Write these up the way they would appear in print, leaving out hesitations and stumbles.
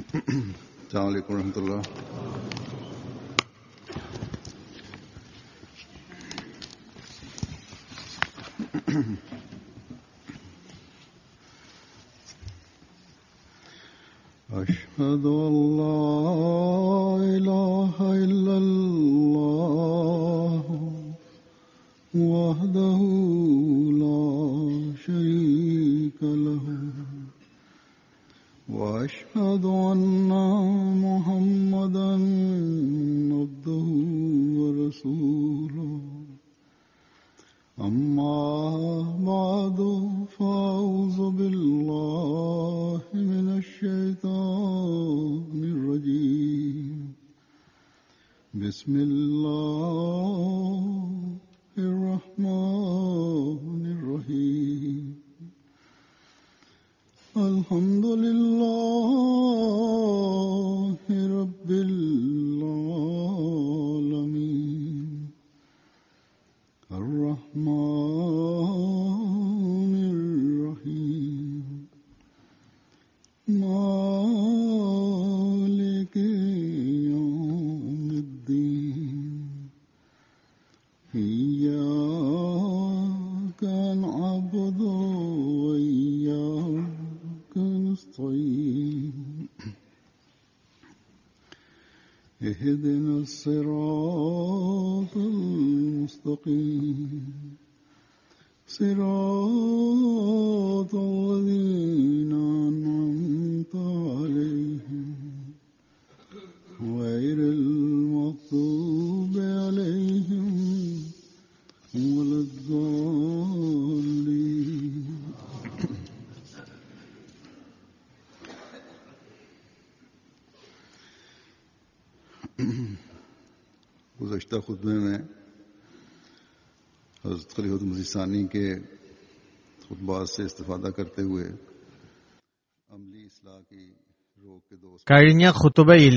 अस्सलाम वालेकुम रहमतुल्लाह। अशहदु अल्ला इलाहा इल्लल्लाह वहदहु ला शरीका लहु وأشهد أن محمدا عبده ورسوله أما بعد فأعوذ بالله من الشيطان الرجيم بسم الله الرحمن الرحيم الحمد لله رب العالمين الرحمن الرحيم مالك يوم الدين إياك نعبد وإياك نستعين اهدنا الصراط المستقيم صراط الذين أنعمت عليهم غير المغضوب عليهم ولا الضالين. गुज़श्ता खुतबे में हज़रत खलीफतुल मसीह सानी के खुतबात से इस्तिफादा करते हुए अमली इस्लाह की रोक के दो കഴിഞ്ഞ ഖുതുബയിൽ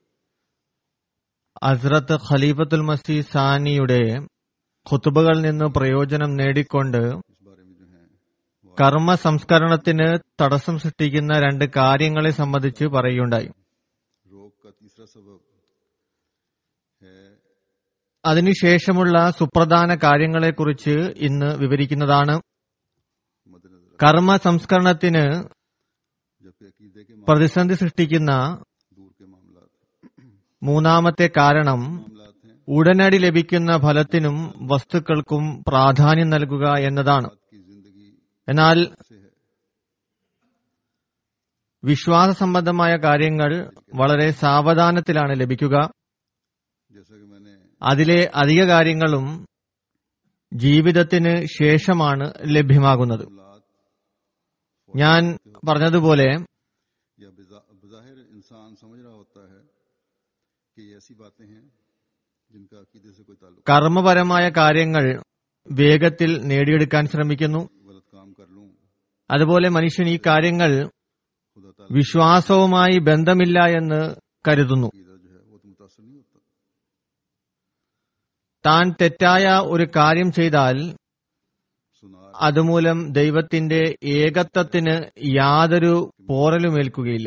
ഹസ്രത്ത് ഖലീഫത്തുൽ മസീഹ് സാനിയുടെ ഖുതുബകളിൽ നിന്ന് പ്രയോജനം നേടിക്കൊണ്ട് കർമ്മ സംസ്കരണത്തിന് തടസ്സം സൃഷ്ടിക്കുന്ന രണ്ട് കാര്യങ്ങളെ സംബന്ധിച്ച് പറയുകയുണ്ടായി. അതിനുശേഷമുള്ള സുപ്രധാന കാര്യങ്ങളെക്കുറിച്ച് ഇന്ന് വിവരിക്കുന്നതാണ്. കർമ്മ സംസ്കരണത്തിന് പ്രതിസന്ധി സൃഷ്ടിക്കുന്ന മൂന്നാമത്തെ കാരണം ഉടനടി ലഭിക്കുന്ന ഫലത്തിനും വസ്തുക്കൾക്കും പ്രാധാന്യം നൽകുക എന്നതാണ്. എന്നാൽ വിശ്വാസ സംബന്ധമായ കാര്യങ്ങൾ വളരെ സാവധാനത്തിലാണ് ലഭിക്കുക. അതിലെ അധിക കാര്യങ്ങളും ജീവിതത്തിന് ശേഷമാണ് ലഭ്യമാകുന്നത്. ഞാൻ പറഞ്ഞതുപോലെ കർമ്മപരമായ കാര്യങ്ങൾ വേഗത്തിൽ നേടിയെടുക്കാൻ ശ്രമിക്കുന്നു. അതുപോലെ മനുഷ്യൻ ഈ കാര്യങ്ങൾ വിശ്വാസവുമായി ബന്ധമില്ല എന്ന് കരുതുന്നു. താൻ തെറ്റായ ഒരു കാര്യം ചെയ്താൽ അതുമൂലം ദൈവത്തിന്റെ ഏകത്വത്തിന് യാതൊരു പോറലുമേൽക്കുകയില്ല.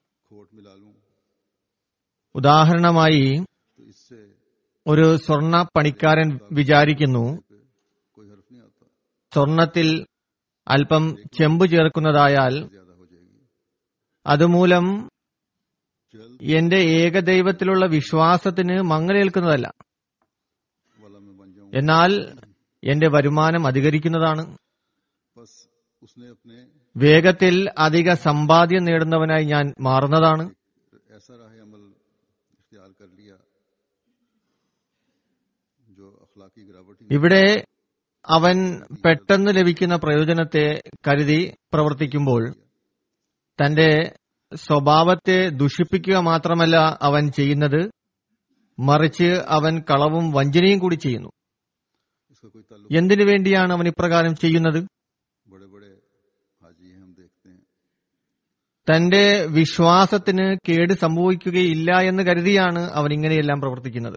ഉദാഹരണമായി, ഒരു സ്വർണ്ണ പണിക്കാരൻ വിചാരിക്കുന്നു, സ്വർണത്തിൽ അല്പം ചെമ്പ് ചേർക്കുന്നതായാൽ അതുമൂലം എന്റെ ഏകദൈവത്തിലുള്ള വിശ്വാസത്തിന് മങ്ങലേൽക്കുന്നതല്ല, എന്നാൽ എന്റെ വരുമാനം അധികരിക്കുന്നതാണ്. വേഗത്തിൽ അധിക സമ്പാദ്യം നേടുന്നവനായി ഞാൻ മാറുന്നതാണ്. ഇവിടെ അവൻ പെട്ടെന്ന് ലഭിക്കുന്ന പ്രയോജനത്തെ കരുതി പ്രവർത്തിക്കുമ്പോൾ തന്റെ സ്വഭാവത്തെ ദുഷിപ്പിക്കുക മാത്രമല്ല അവൻ ചെയ്യുന്നത്, മറിച്ച് അവൻ കളവും വഞ്ചനയും കൂടി ചെയ്യുന്നു. എന്തിനു വേണ്ടിയാണ് അവൻ ഇപ്രകാരം ചെയ്യുന്നത്? തന്റെ വിശ്വാസത്തിന് കേട് സംഭവിക്കുകയില്ല എന്ന് കരുതിയാണ് അവൻ ഇങ്ങനെയെല്ലാം പ്രവർത്തിക്കുന്നത്.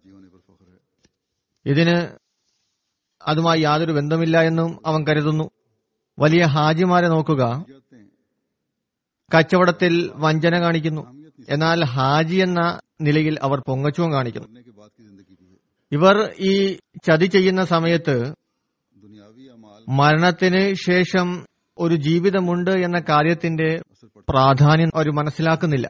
ഇതിന് അതുമായി യാതൊരു ബന്ധമില്ല എന്നും അവൻ കരുതുന്നു. വലിയ ഹാജിമാരെ നോക്കുക, കച്ചവടത്തിൽ വഞ്ചന കാണിക്കുന്നു. എന്നാൽ ഹാജി എന്ന നിലയിൽ അവർ പൊങ്ങച്ചവും കാണിക്കുന്നു. मरने के बाद की जिंदगी भी है. ഇവർ ഈ ചതി ചെയ്യുന്ന സമയത്ത് दुनियावी अमाल മരണത്തിന് ശേഷം ഒരു ജീവിതമുണ്ട് എന്ന കാര്യത്തിന്റെ പ്രാധാന്യം അവർ മനസ്സിലാക്കുന്നില്ല.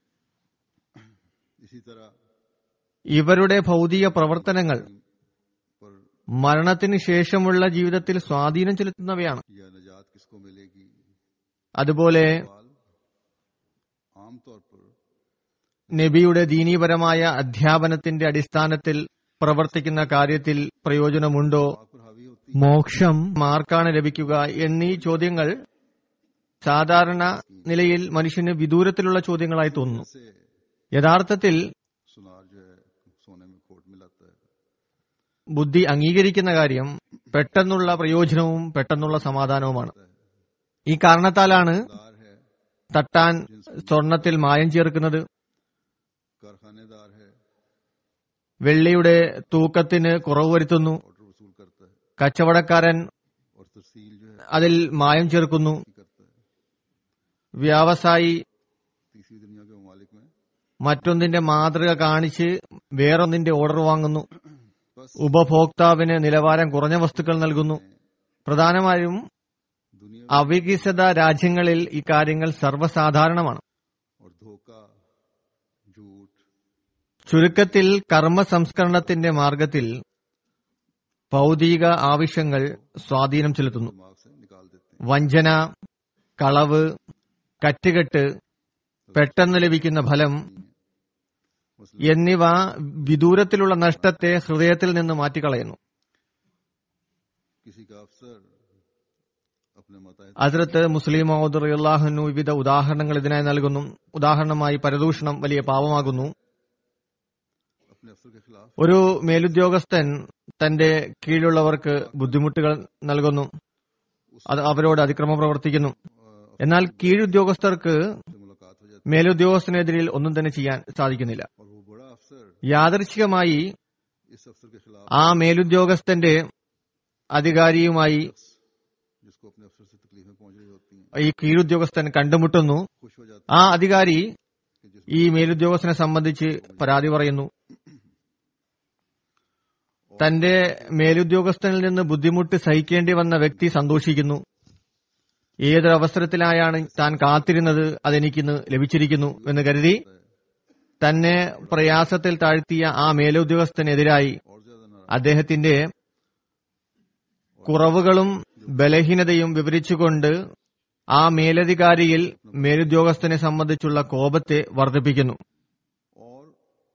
इसी तरह ഇവരുടെ ഭൗതിക പ്രവർത്തനങ്ങൾ पर മരണത്തിന് ശേഷമുള്ള ജീവിതത്തിൽ സ്വാധീനം ചെലുത്തുന്നവയാണ്. यह निजात किसको मिलेगी അതുപോലെ सवाल आमतौर पर നബിയുടെ ദീനീപരമായ അധ്യാപനത്തിന്റെ അടിസ്ഥാനത്തിൽ പ്രവർത്തിക്കുന്ന കാര്യത്തിൽ പ്രയോജനമുണ്ടോ, आप पर हावी होती മോക്ഷം ആർക്കാണ് ലഭിക്കുക എന്നീ ചോദ്യങ്ങൾ സാധാരണ നിലയിൽ മനുഷ്യന് വിദൂരത്തിലുള്ള ചോദ്യങ്ങളായി തോന്നുന്നു. से യഥാർത്ഥത്തിൽ सुनार जो है सोने में खोट मिलाता है. ബുദ്ധി അംഗീകരിക്കുന്ന കാര്യം പെട്ടെന്നുള്ള പ്രയോജനവും പെട്ടെന്നുള്ള സമാധാനവുമാണ്. ഈ കാരണത്താലാണ് दार है, തട്ടാൻ സ്വർണത്തിൽ മായം ചേർക്കുന്നത്, कारखानेदार है, വെള്ളിയുടെ തൂക്കത്തിന് കുറവ് വരുത്തുന്നു, ऑर्डर वसूल करता है കച്ചവടക്കാരൻ और तरसील जो है അതിൽ മായം ചേർക്കുന്നു, करता है. വ്യവസായി तीसरी दुनिया के ममालिक में മറ്റൊന്നിന്റെ മാതൃക കാണിച്ച് വേറൊന്നിന്റെ ഓർഡർ വാങ്ങുന്നു, बस ഉപഭോക്താവിന് നിലവാരം കുറഞ്ഞ വസ്തുക്കൾ നൽകുന്നു. പ്രധാനമായും दुनिया അവികസിത രാജ്യങ്ങളിൽ ഇക്കാര്യങ്ങൾ സർവ്വസാധാരണമാണ്. और धोखा, झूठ, ചുരുക്കത്തിൽ കർമ്മ സംസ്കരണത്തിന്റെ മാർഗത്തിൽ ഭൗതിക ആവശ്യങ്ങൾ സ്വാധീനം ചെലുത്തുന്നു. दिमाग से निकाल देते हैं. വഞ്ചന, കളവ്, കറ്റുകെട്ട്, പെട്ടെന്ന് ലഭിക്കുന്ന ഫലം എന്നിവ വിദൂരത്തിലുള്ള നഷ്ടത്തെ ഹൃദയത്തിൽ നിന്ന് മാറ്റിക്കളയുന്നു. किसी का अफसर अपने मताहत ഹസ്രത്ത് മുസ്ലിം മൗദ് റളിയല്ലാഹു അൻഹു വിവിധ ഉദാഹരണങ്ങൾ ഇതിനായി നൽകുന്നു. ഉദാഹരണമായി പരദൂഷണം വലിയ പാപമാകുന്നു. अपने अफसर के खिलाफ ഒരു മേലുദ്യോഗസ്ഥൻ തന്റെ കീഴിലുള്ളവർക്ക് ബുദ്ധിമുട്ടുകൾ നൽകുന്നു, അത് അവരോട് അതിക്രമം പ്രവർത്തിക്കുന്നു. എന്നാൽ കീഴുദ്യോഗസ്ഥർക്ക് से मुलाकात हो जाती മേലുദ്യോഗസ്ഥനെതിരിൽ ഒന്നും തന്നെ ചെയ്യാൻ സാധിക്കുന്നില്ല. है और वो बड़ा अफसर യാദൃച്ഛികമായി इस अफसर के खिलाफ ആ മേലുദ്യോഗസ്ഥന്റെ അധികാരിയുമായി जिसको अपने अफसर से तकलीफें पहुंच रही होती हैं ഈ കീഴുദ്യോഗസ്ഥൻ കണ്ടുമുട്ടുന്നു. खुश हो जाता ആ അധികാരി है कि जिस ഈ മേലുദ്യോഗസ്ഥനെ സംബന്ധിച്ച് പരാതി പറയുന്നു. തന്റെ മേലുദ്യോഗസ്ഥനിൽ നിന്ന് ബുദ്ധിമുട്ട് സഹിക്കേണ്ടി വന്ന വ്യക്തി സന്തോഷിക്കുന്നു. ഏതൊരവസരത്തിലായാണ് താൻ കാത്തിരുന്നത് അതെനിക്കിന്ന് ലഭിച്ചിരിക്കുന്നു എന്ന് കരുതി തന്നെ പ്രയാസത്തിൽ താഴ്ത്തിയ ആ മേലുദ്യോഗസ്ഥനെതിരായി और ज्यादा नाराज അദ്ദേഹത്തിന്റെ കുറവുകളും ബലഹീനതയും വിവരിച്ചുകൊണ്ട് ആ മേലധികാരിയിൽ മേലുദ്യോഗസ്ഥനെ സംബന്ധിച്ചുള്ള കോപത്തെ വർദ്ധിപ്പിക്കുന്നു. और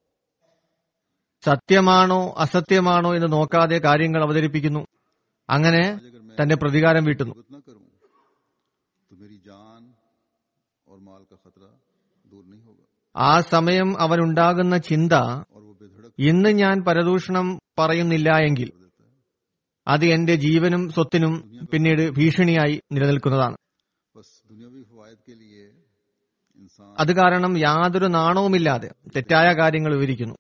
സത്യമാണോ അസത്യമാണോ എന്ന് നോക്കാതെ കാര്യങ്ങൾ അവതരിപ്പിക്കുന്നു. അങ്ങനെ अगर मैं തന്റെ പ്രതികാരം വീട്ടുന്നു. गलत न करूं तो मेरी जान और माल का खतरा दूर नहीं होगा ആ സമയം അവനുണ്ടാകുന്ന ചിന്ത, और वो बेधड़क ഇന്ന് ഞാൻ പരദൂഷണം പറയുന്നില്ല എങ്കിൽ कर देता है. അത് എന്റെ ജീവനും സ്വത്തിനും പിന്നീട് ഭീഷണിയായി നിലനിൽക്കുന്നതാണ്. बस दुनियावी फवायद के लिए इंसान അത് കാരണം യാതൊരു നാണവുമില്ലാതെ തെറ്റായ കാര്യങ്ങൾ വിവരിക്കുന്നു,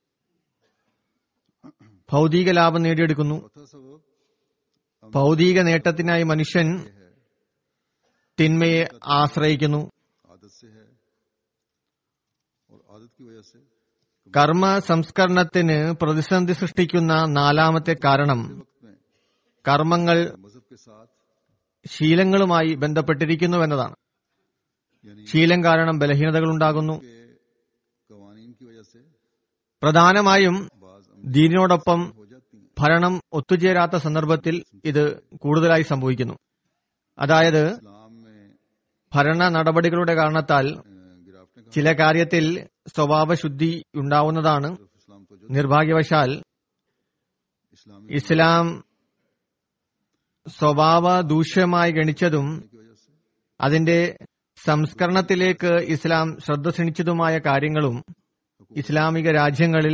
ഭൗതിക ലാഭം നേടിയെടുക്കുന്നു. चौथा सबब ഭൗതിക നേട്ടത്തിനായി മനുഷ്യൻ തിന്മയെ ആശ്രയിക്കുന്നു. आदत से है और आदत की वजह से കർമ്മ സംസ്കരണത്തിന് പ്രതിസന്ധി സൃഷ്ടിക്കുന്ന നാലാമത്തെ കാരണം वक्त में കർമ്മങ്ങൾ मजहब के साथ ശീലങ്ങളുമായി ബന്ധപ്പെട്ടിരിക്കുന്നുവെന്നതാണ്. यानी ശീലം കാരണം ബലഹീനതകൾ ഉണ്ടാകുന്നു. के कवानीन की वजह से പ്രധാനമായും बाज ദീനിനോടൊപ്പം हो जाती हैं. ഭരണം ഒത്തുചേരാത്ത സന്ദർഭത്തിൽ ഇത് കൂടുതലായി സംഭവിക്കുന്നു. അതായത് इस्लाम में ഭരണ നടപടികളുടെ കാരണത്താൽ गिरावटें का ചില കാര്യത്തിൽ സ്വഭാവശുദ്ധി ഉണ്ടാവുന്നതാണ്. इस्लाम तो जो നിർഭാഗ്യവശാൽ इस्लामी ഇസ്ലാം സ്വഭാവ ദൂഷ്യമായി ഗണിച്ചതും की वजह से അതിന്റെ സംസ്കരണത്തിലേക്ക് ഇസ്ലാം ശ്രദ്ധ ക്ഷണിച്ചതുമായ കാര്യങ്ങളും ഇസ്ലാമിക രാജ്യങ്ങളിൽ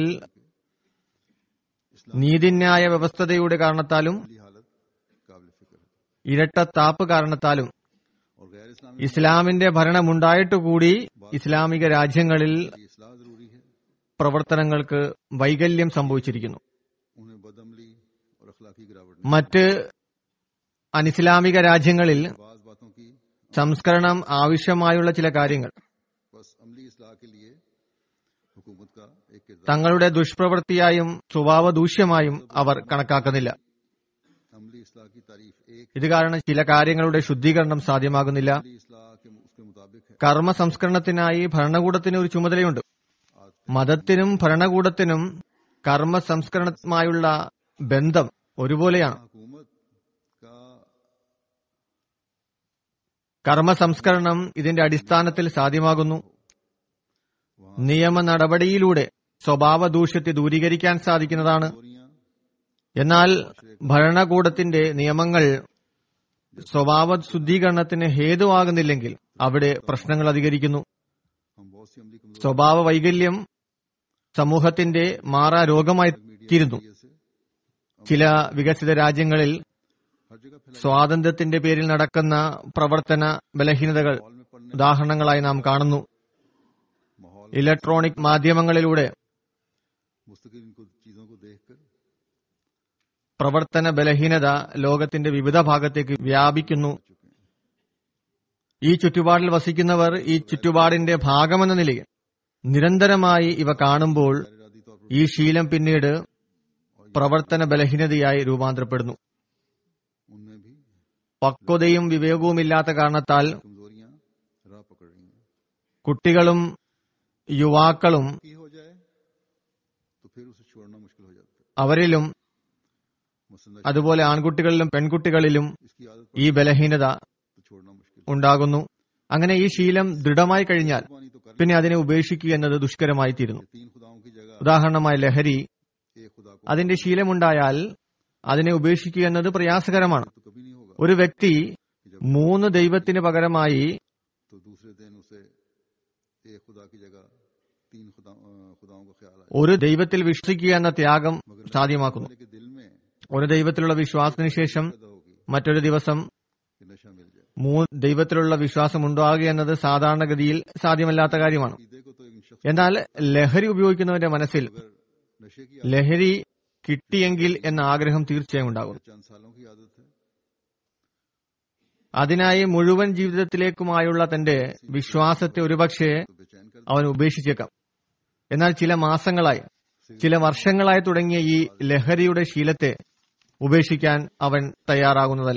നീതിന്യായ വ്യവസ്ഥതയുടെ കാരണത്താലും की हालत काबिल फिक्र है ഇരട്ടത്താപ്പ് കാരണത്താലും और गैर इस्लामी ഇസ്ലാമിന്റെ ഭരണമുണ്ടായിട്ടുകൂടി ഇസ്ലാമിക രാജ്യങ്ങളിൽ की इस्लाह जरूरी है. പ്രവർത്തനങ്ങൾക്ക് വൈകല്യം സംഭവിച്ചിരിക്കുന്നു. उन्हें बदअमली और अखलाकी गिरावट മറ്റ് അനിസ്ലാമിക രാജ്യങ്ങളിൽ बाज बातों की സംസ്കരണം ആവശ്യമായുള്ള ചില കാര്യങ്ങൾ बस अमली इस्लाह के लिए हुकूमत का एक किरदार തങ്ങളുടെ ദുഷ്പ്രവൃത്തിയായും സ്വഭാവ ദൂഷ്യമായും അവർ കണക്കാക്കുന്നില്ല. अमली इस्लाह की तारीफ एक ഇത് കാരണം ചില കാര്യങ്ങളുടെ ശുദ്ധീകരണം സാധ്യമാകുന്നില്ല. अमली इस्लाह के उसके मुताबिक है। കർമ്മ സംസ്കരണത്തിനായി ഭരണകൂടത്തിന് ഒരു ചുമതലയുണ്ട്. മതത്തിനും ഭരണകൂടത്തിനും കർമ്മ സംസ്കരണവുമായുള്ള ബന്ധം ഒരുപോലെയാണ്. हुकूमत का കർമ്മ സംസ്കരണം ഇതിന്റെ അടിസ്ഥാനത്തിൽ സാധ്യമാകുന്നു. നിയമ നടപടിയിലൂടെ സ്വഭാവ ദൂഷ്യത്തെ ദൂരീകരിക്കാൻ സാധിക്കുന്നതാണ്. चोरियां എന്നാൽ ഭരണകൂടത്തിന്റെ നിയമങ്ങൾ സ്വഭാവ ശുദ്ധീകരണത്തിന് ഹേതുവാകുന്നില്ലെങ്കിൽ അവിടെ പ്രശ്നങ്ങൾ അധികരിക്കുന്നു. हम बहुत सी अमली कमजोर സ്വഭാവ വൈകല്യം സമൂഹത്തിന്റെ മാറാ രോഗമായി തീരുന്നു. से ചില വികസിത രാജ്യങ്ങളിൽ हर जगह फैला സ്വാതന്ത്ര്യത്തിന്റെ പേരിൽ നടക്കുന്ന പ്രവർത്തന ബലഹീനതകൾ माहौल में पड़ने ഉദാഹരണങ്ങളായി നാം കാണുന്നു. माहौल ഇലക്ട്രോണിക് മാധ്യമങ്ങളിലൂടെ मुस्तकिल इनको चीजों को देखकर പ്രവർത്തന ബലഹീനത ലോകത്തിന്റെ വിവിധ ഭാഗത്തേക്ക് വ്യാപിക്കുന്നു. ഈ ചുറ്റുപാടിൽ വസിക്കുന്നവർ ഈ ചുറ്റുപാടിന്റെ ഭാഗമെന്ന നിലയിൽ നിരന്തരമായി ഇവ കാണുമ്പോൾ इरादी तौर पर ഈ ശീലം പിന്നീട് പ്രവർത്തന ബലഹീനതയായി രൂപാന്തരപ്പെടുന്നു. उनमें भी പക്വതയും വിവേകവുമില്ലാത്ത കാരണത്താൽ कमजोरियां राह पकड़ रही हैं। കുട്ടികളും യുവാക്കളും की हो जाए तो फिर उसे छोड़ना मुश्किल हो जाता है। അവരിലും मसलन അതുപോലെ ആൺകുട്ടികളിലും പെൺകുട്ടികളിലും इसकी आदत ഈ ബലഹീനത तो छोड़ना मुश्किल। ഉണ്ടാകുന്നു. അങ്ങനെ ഈ ശീലം ദൃഢമായി കഴിഞ്ഞാൽ कुर्बानी तो कर പിന്നെ അതിനെ ഉപേക്ഷിക്കുക എന്നത് ദുഷ്കരമായി തീരുന്നു. तीन खुदाओं की जगह ഉദാഹരണമായി ലഹരി, एक खुदा को അതിന്റെ ശീലമുണ്ടായാൽ അതിനെ ഉപേക്ഷിക്കുക എന്നത് പ്രയാസകരമാണ്. तो कभी नहीं होगा। ഒരു വ്യക്തി 3 ദൈവത്തിന് പകരമായി तो दूसरे दिन उसे एक खुदा की जगह तीन खुदाओं का ख्याल आया। ഒരു ദൈവത്തിൽ വിശ്വസിക്കുക എന്ന ത്യാഗം സാധ്യമാക്കുന്നു. के दिल में ഒരു ദൈവത്തിലുള്ള വിശ്വാസത്തിന് ശേഷം पैदा होगी മറ്റൊരു ദിവസം कि नशा मिल जाए। 3 ദൈവത്തിലുള്ള വിശ്വാസം ഉണ്ടാകുക എന്നത് സാധാരണഗതിയിൽ സാധ്യമല്ലാത്ത കാര്യമാണ്. ईदे को तो एक शख्स എന്നാൽ ലഹരി ഉപയോഗിക്കുന്നവന്റെ മനസ്സിൽ अगर नशे की ലഹരി കിട്ടിയെങ്കിൽ എന്ന ആഗ്രഹം തീർച്ചയായും ഉണ്ടാകും. चंद सालों की आदत है അതിനായി മുഴുവൻ ജീവിതത്തിലേക്കുമായുള്ള തന്റെ വിശ്വാസത്തെ ഒരുപക്ഷെ तो बेचैन कर അവൻ ഉപേക്ഷിച്ചേക്കാം. എന്നാൽ ചില മാസങ്ങളായി, ചില വർഷങ്ങളായി തുടങ്ങിയ ഈ ലഹരിയുടെ ശീലത്തെ ഉപേക്ഷിക്കാൻ അവൻ തയ്യാറാകുന്നതല്ല.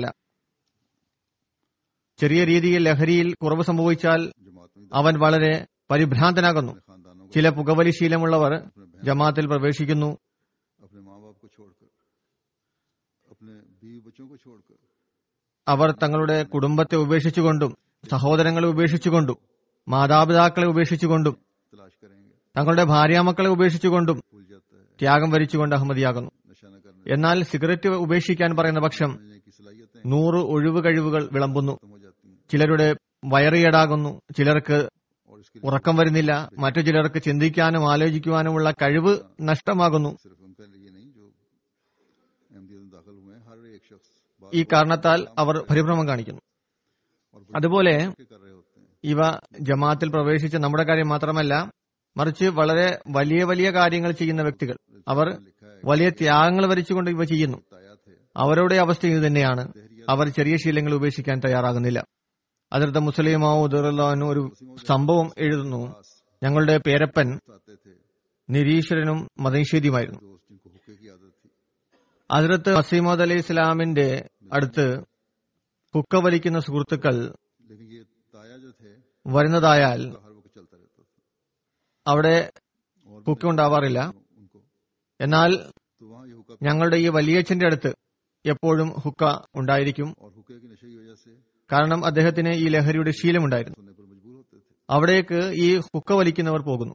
ചെറിയ രീതിയിൽ ലഹരിയിൽ കുറവ് സംഭവിച്ചാൽ जमात में അവൻ വളരെ പരിഭ്രാന്തനാകുന്നു. अपने खानदानों को ചില പുകവലി ശീലമുള്ളവർ ജമാത്തിൽ പ്രവേശിക്കുന്നു. अपने माँ बाप को छोड़कर अपने बीवी बच्चों को छोड़कर അവർ തങ്ങളുടെ കുടുംബത്തെ ഉപേക്ഷിച്ചുകൊണ്ടും സഹോദരങ്ങളെ ഉപേക്ഷിച്ചുകൊണ്ടും മാതാപിതാക്കളെ ഉപേക്ഷിച്ചുകൊണ്ടും तलाश करेंगे, തങ്ങളുടെ ഭാര്യാമക്കളെ ഉപേക്ഷിച്ചുകൊണ്ടും भूल जाता है ത്യാഗം വരിച്ചുകൊണ്ട് അഹമ്മദിയാകുന്നു. नशा न करने എന്നാൽ സിഗരറ്റ് ഉപേക്ഷിക്കാൻ പറയുന്ന പക്ഷം समझने की सलाहियतें 100 ഒഴിവ് കഴിവുകൾ വിളമ്പുന്നു. खत्म हो जाती हैं ചിലരുടെ വയറിയേടാകുന്നു, ചിലർക്ക് और इसके ഉറക്കം വരുന്നില്ല, മറ്റു ചിലർക്ക് ചിന്തിക്കാനും ആലോചിക്കുവാനുമുള്ള കഴിവ് നഷ്ടമാകുന്നു. लिए सिर्फ उनका लिए नहीं जो अहमदियत में दाखिल हुए हैं, हर एक शख्स बात ഈ കാരണത്താൽ അവർ പരിഭ്രമം കാണിക്കുന്നു. और അതുപോലെ के कर रहे होते हैं। ഇവ ജമാഅത്തിൽ പ്രവേശിച്ച നമ്മുടെ കാര്യം മാത്രമല്ല, മറിച്ച് വളരെ വലിയ വലിയ കാര്യങ്ങൾ ചെയ്യുന്ന വ്യക്തികൾ, അവർ लिखा है വലിയ ത്യാഗങ്ങൾ വരിച്ചുകൊണ്ട് ഇവ ചെയ്യുന്നു. तायात है അവരുടെ അവസ്ഥ ഇത് തന്നെയാണ്. അവർ ചെറിയ ശീലങ്ങൾ ഉപേക്ഷിക്കാൻ തയ്യാറാകുന്നില്ല. അതിർത്ത് മുസ്ലിം മൗദുറല്ലാഹു ഒരു സംഭവം എഴുതുന്നു. ഞങ്ങളുടെ പേരപ്പൻ आते थे നിരീശ്വരനും മതനിഷേധിയുമായിരുന്നു. दोस्त जिनको हुक्के की आदत थी, അതിർത്ത് മസീമോദ് അലി ഇസ്ലാമിന്റെ അടുത്ത് ഹുക്ക വലിക്കുന്ന സുഹൃത്തുക്കൾ लेकिन ये ताया जो थे വരുന്നതായാൽ तो हर वक्त चलता रहता था അവിടെ और ഹുക്ക ഉണ്ടാവാറില്ല. उनको എന്നാൽ तो वहाँ ये हुक्का ഞങ്ങളുടെ ഈ വലിയച്ഛന്റെ അടുത്ത് എപ്പോഴും ഹുക്ക ഉണ്ടായിരിക്കും. और हुक्के की नशे की वजह से കാരണം അദ്ദേഹത്തിന് ഈ ലഹരിയുടെ ശീലമുണ്ടായിരുന്നു. सुनने पर मजबूर होते थे। അവിടേക്ക് ഈ ഹുക്ക വലിക്കുന്നവർ പോകുന്നു.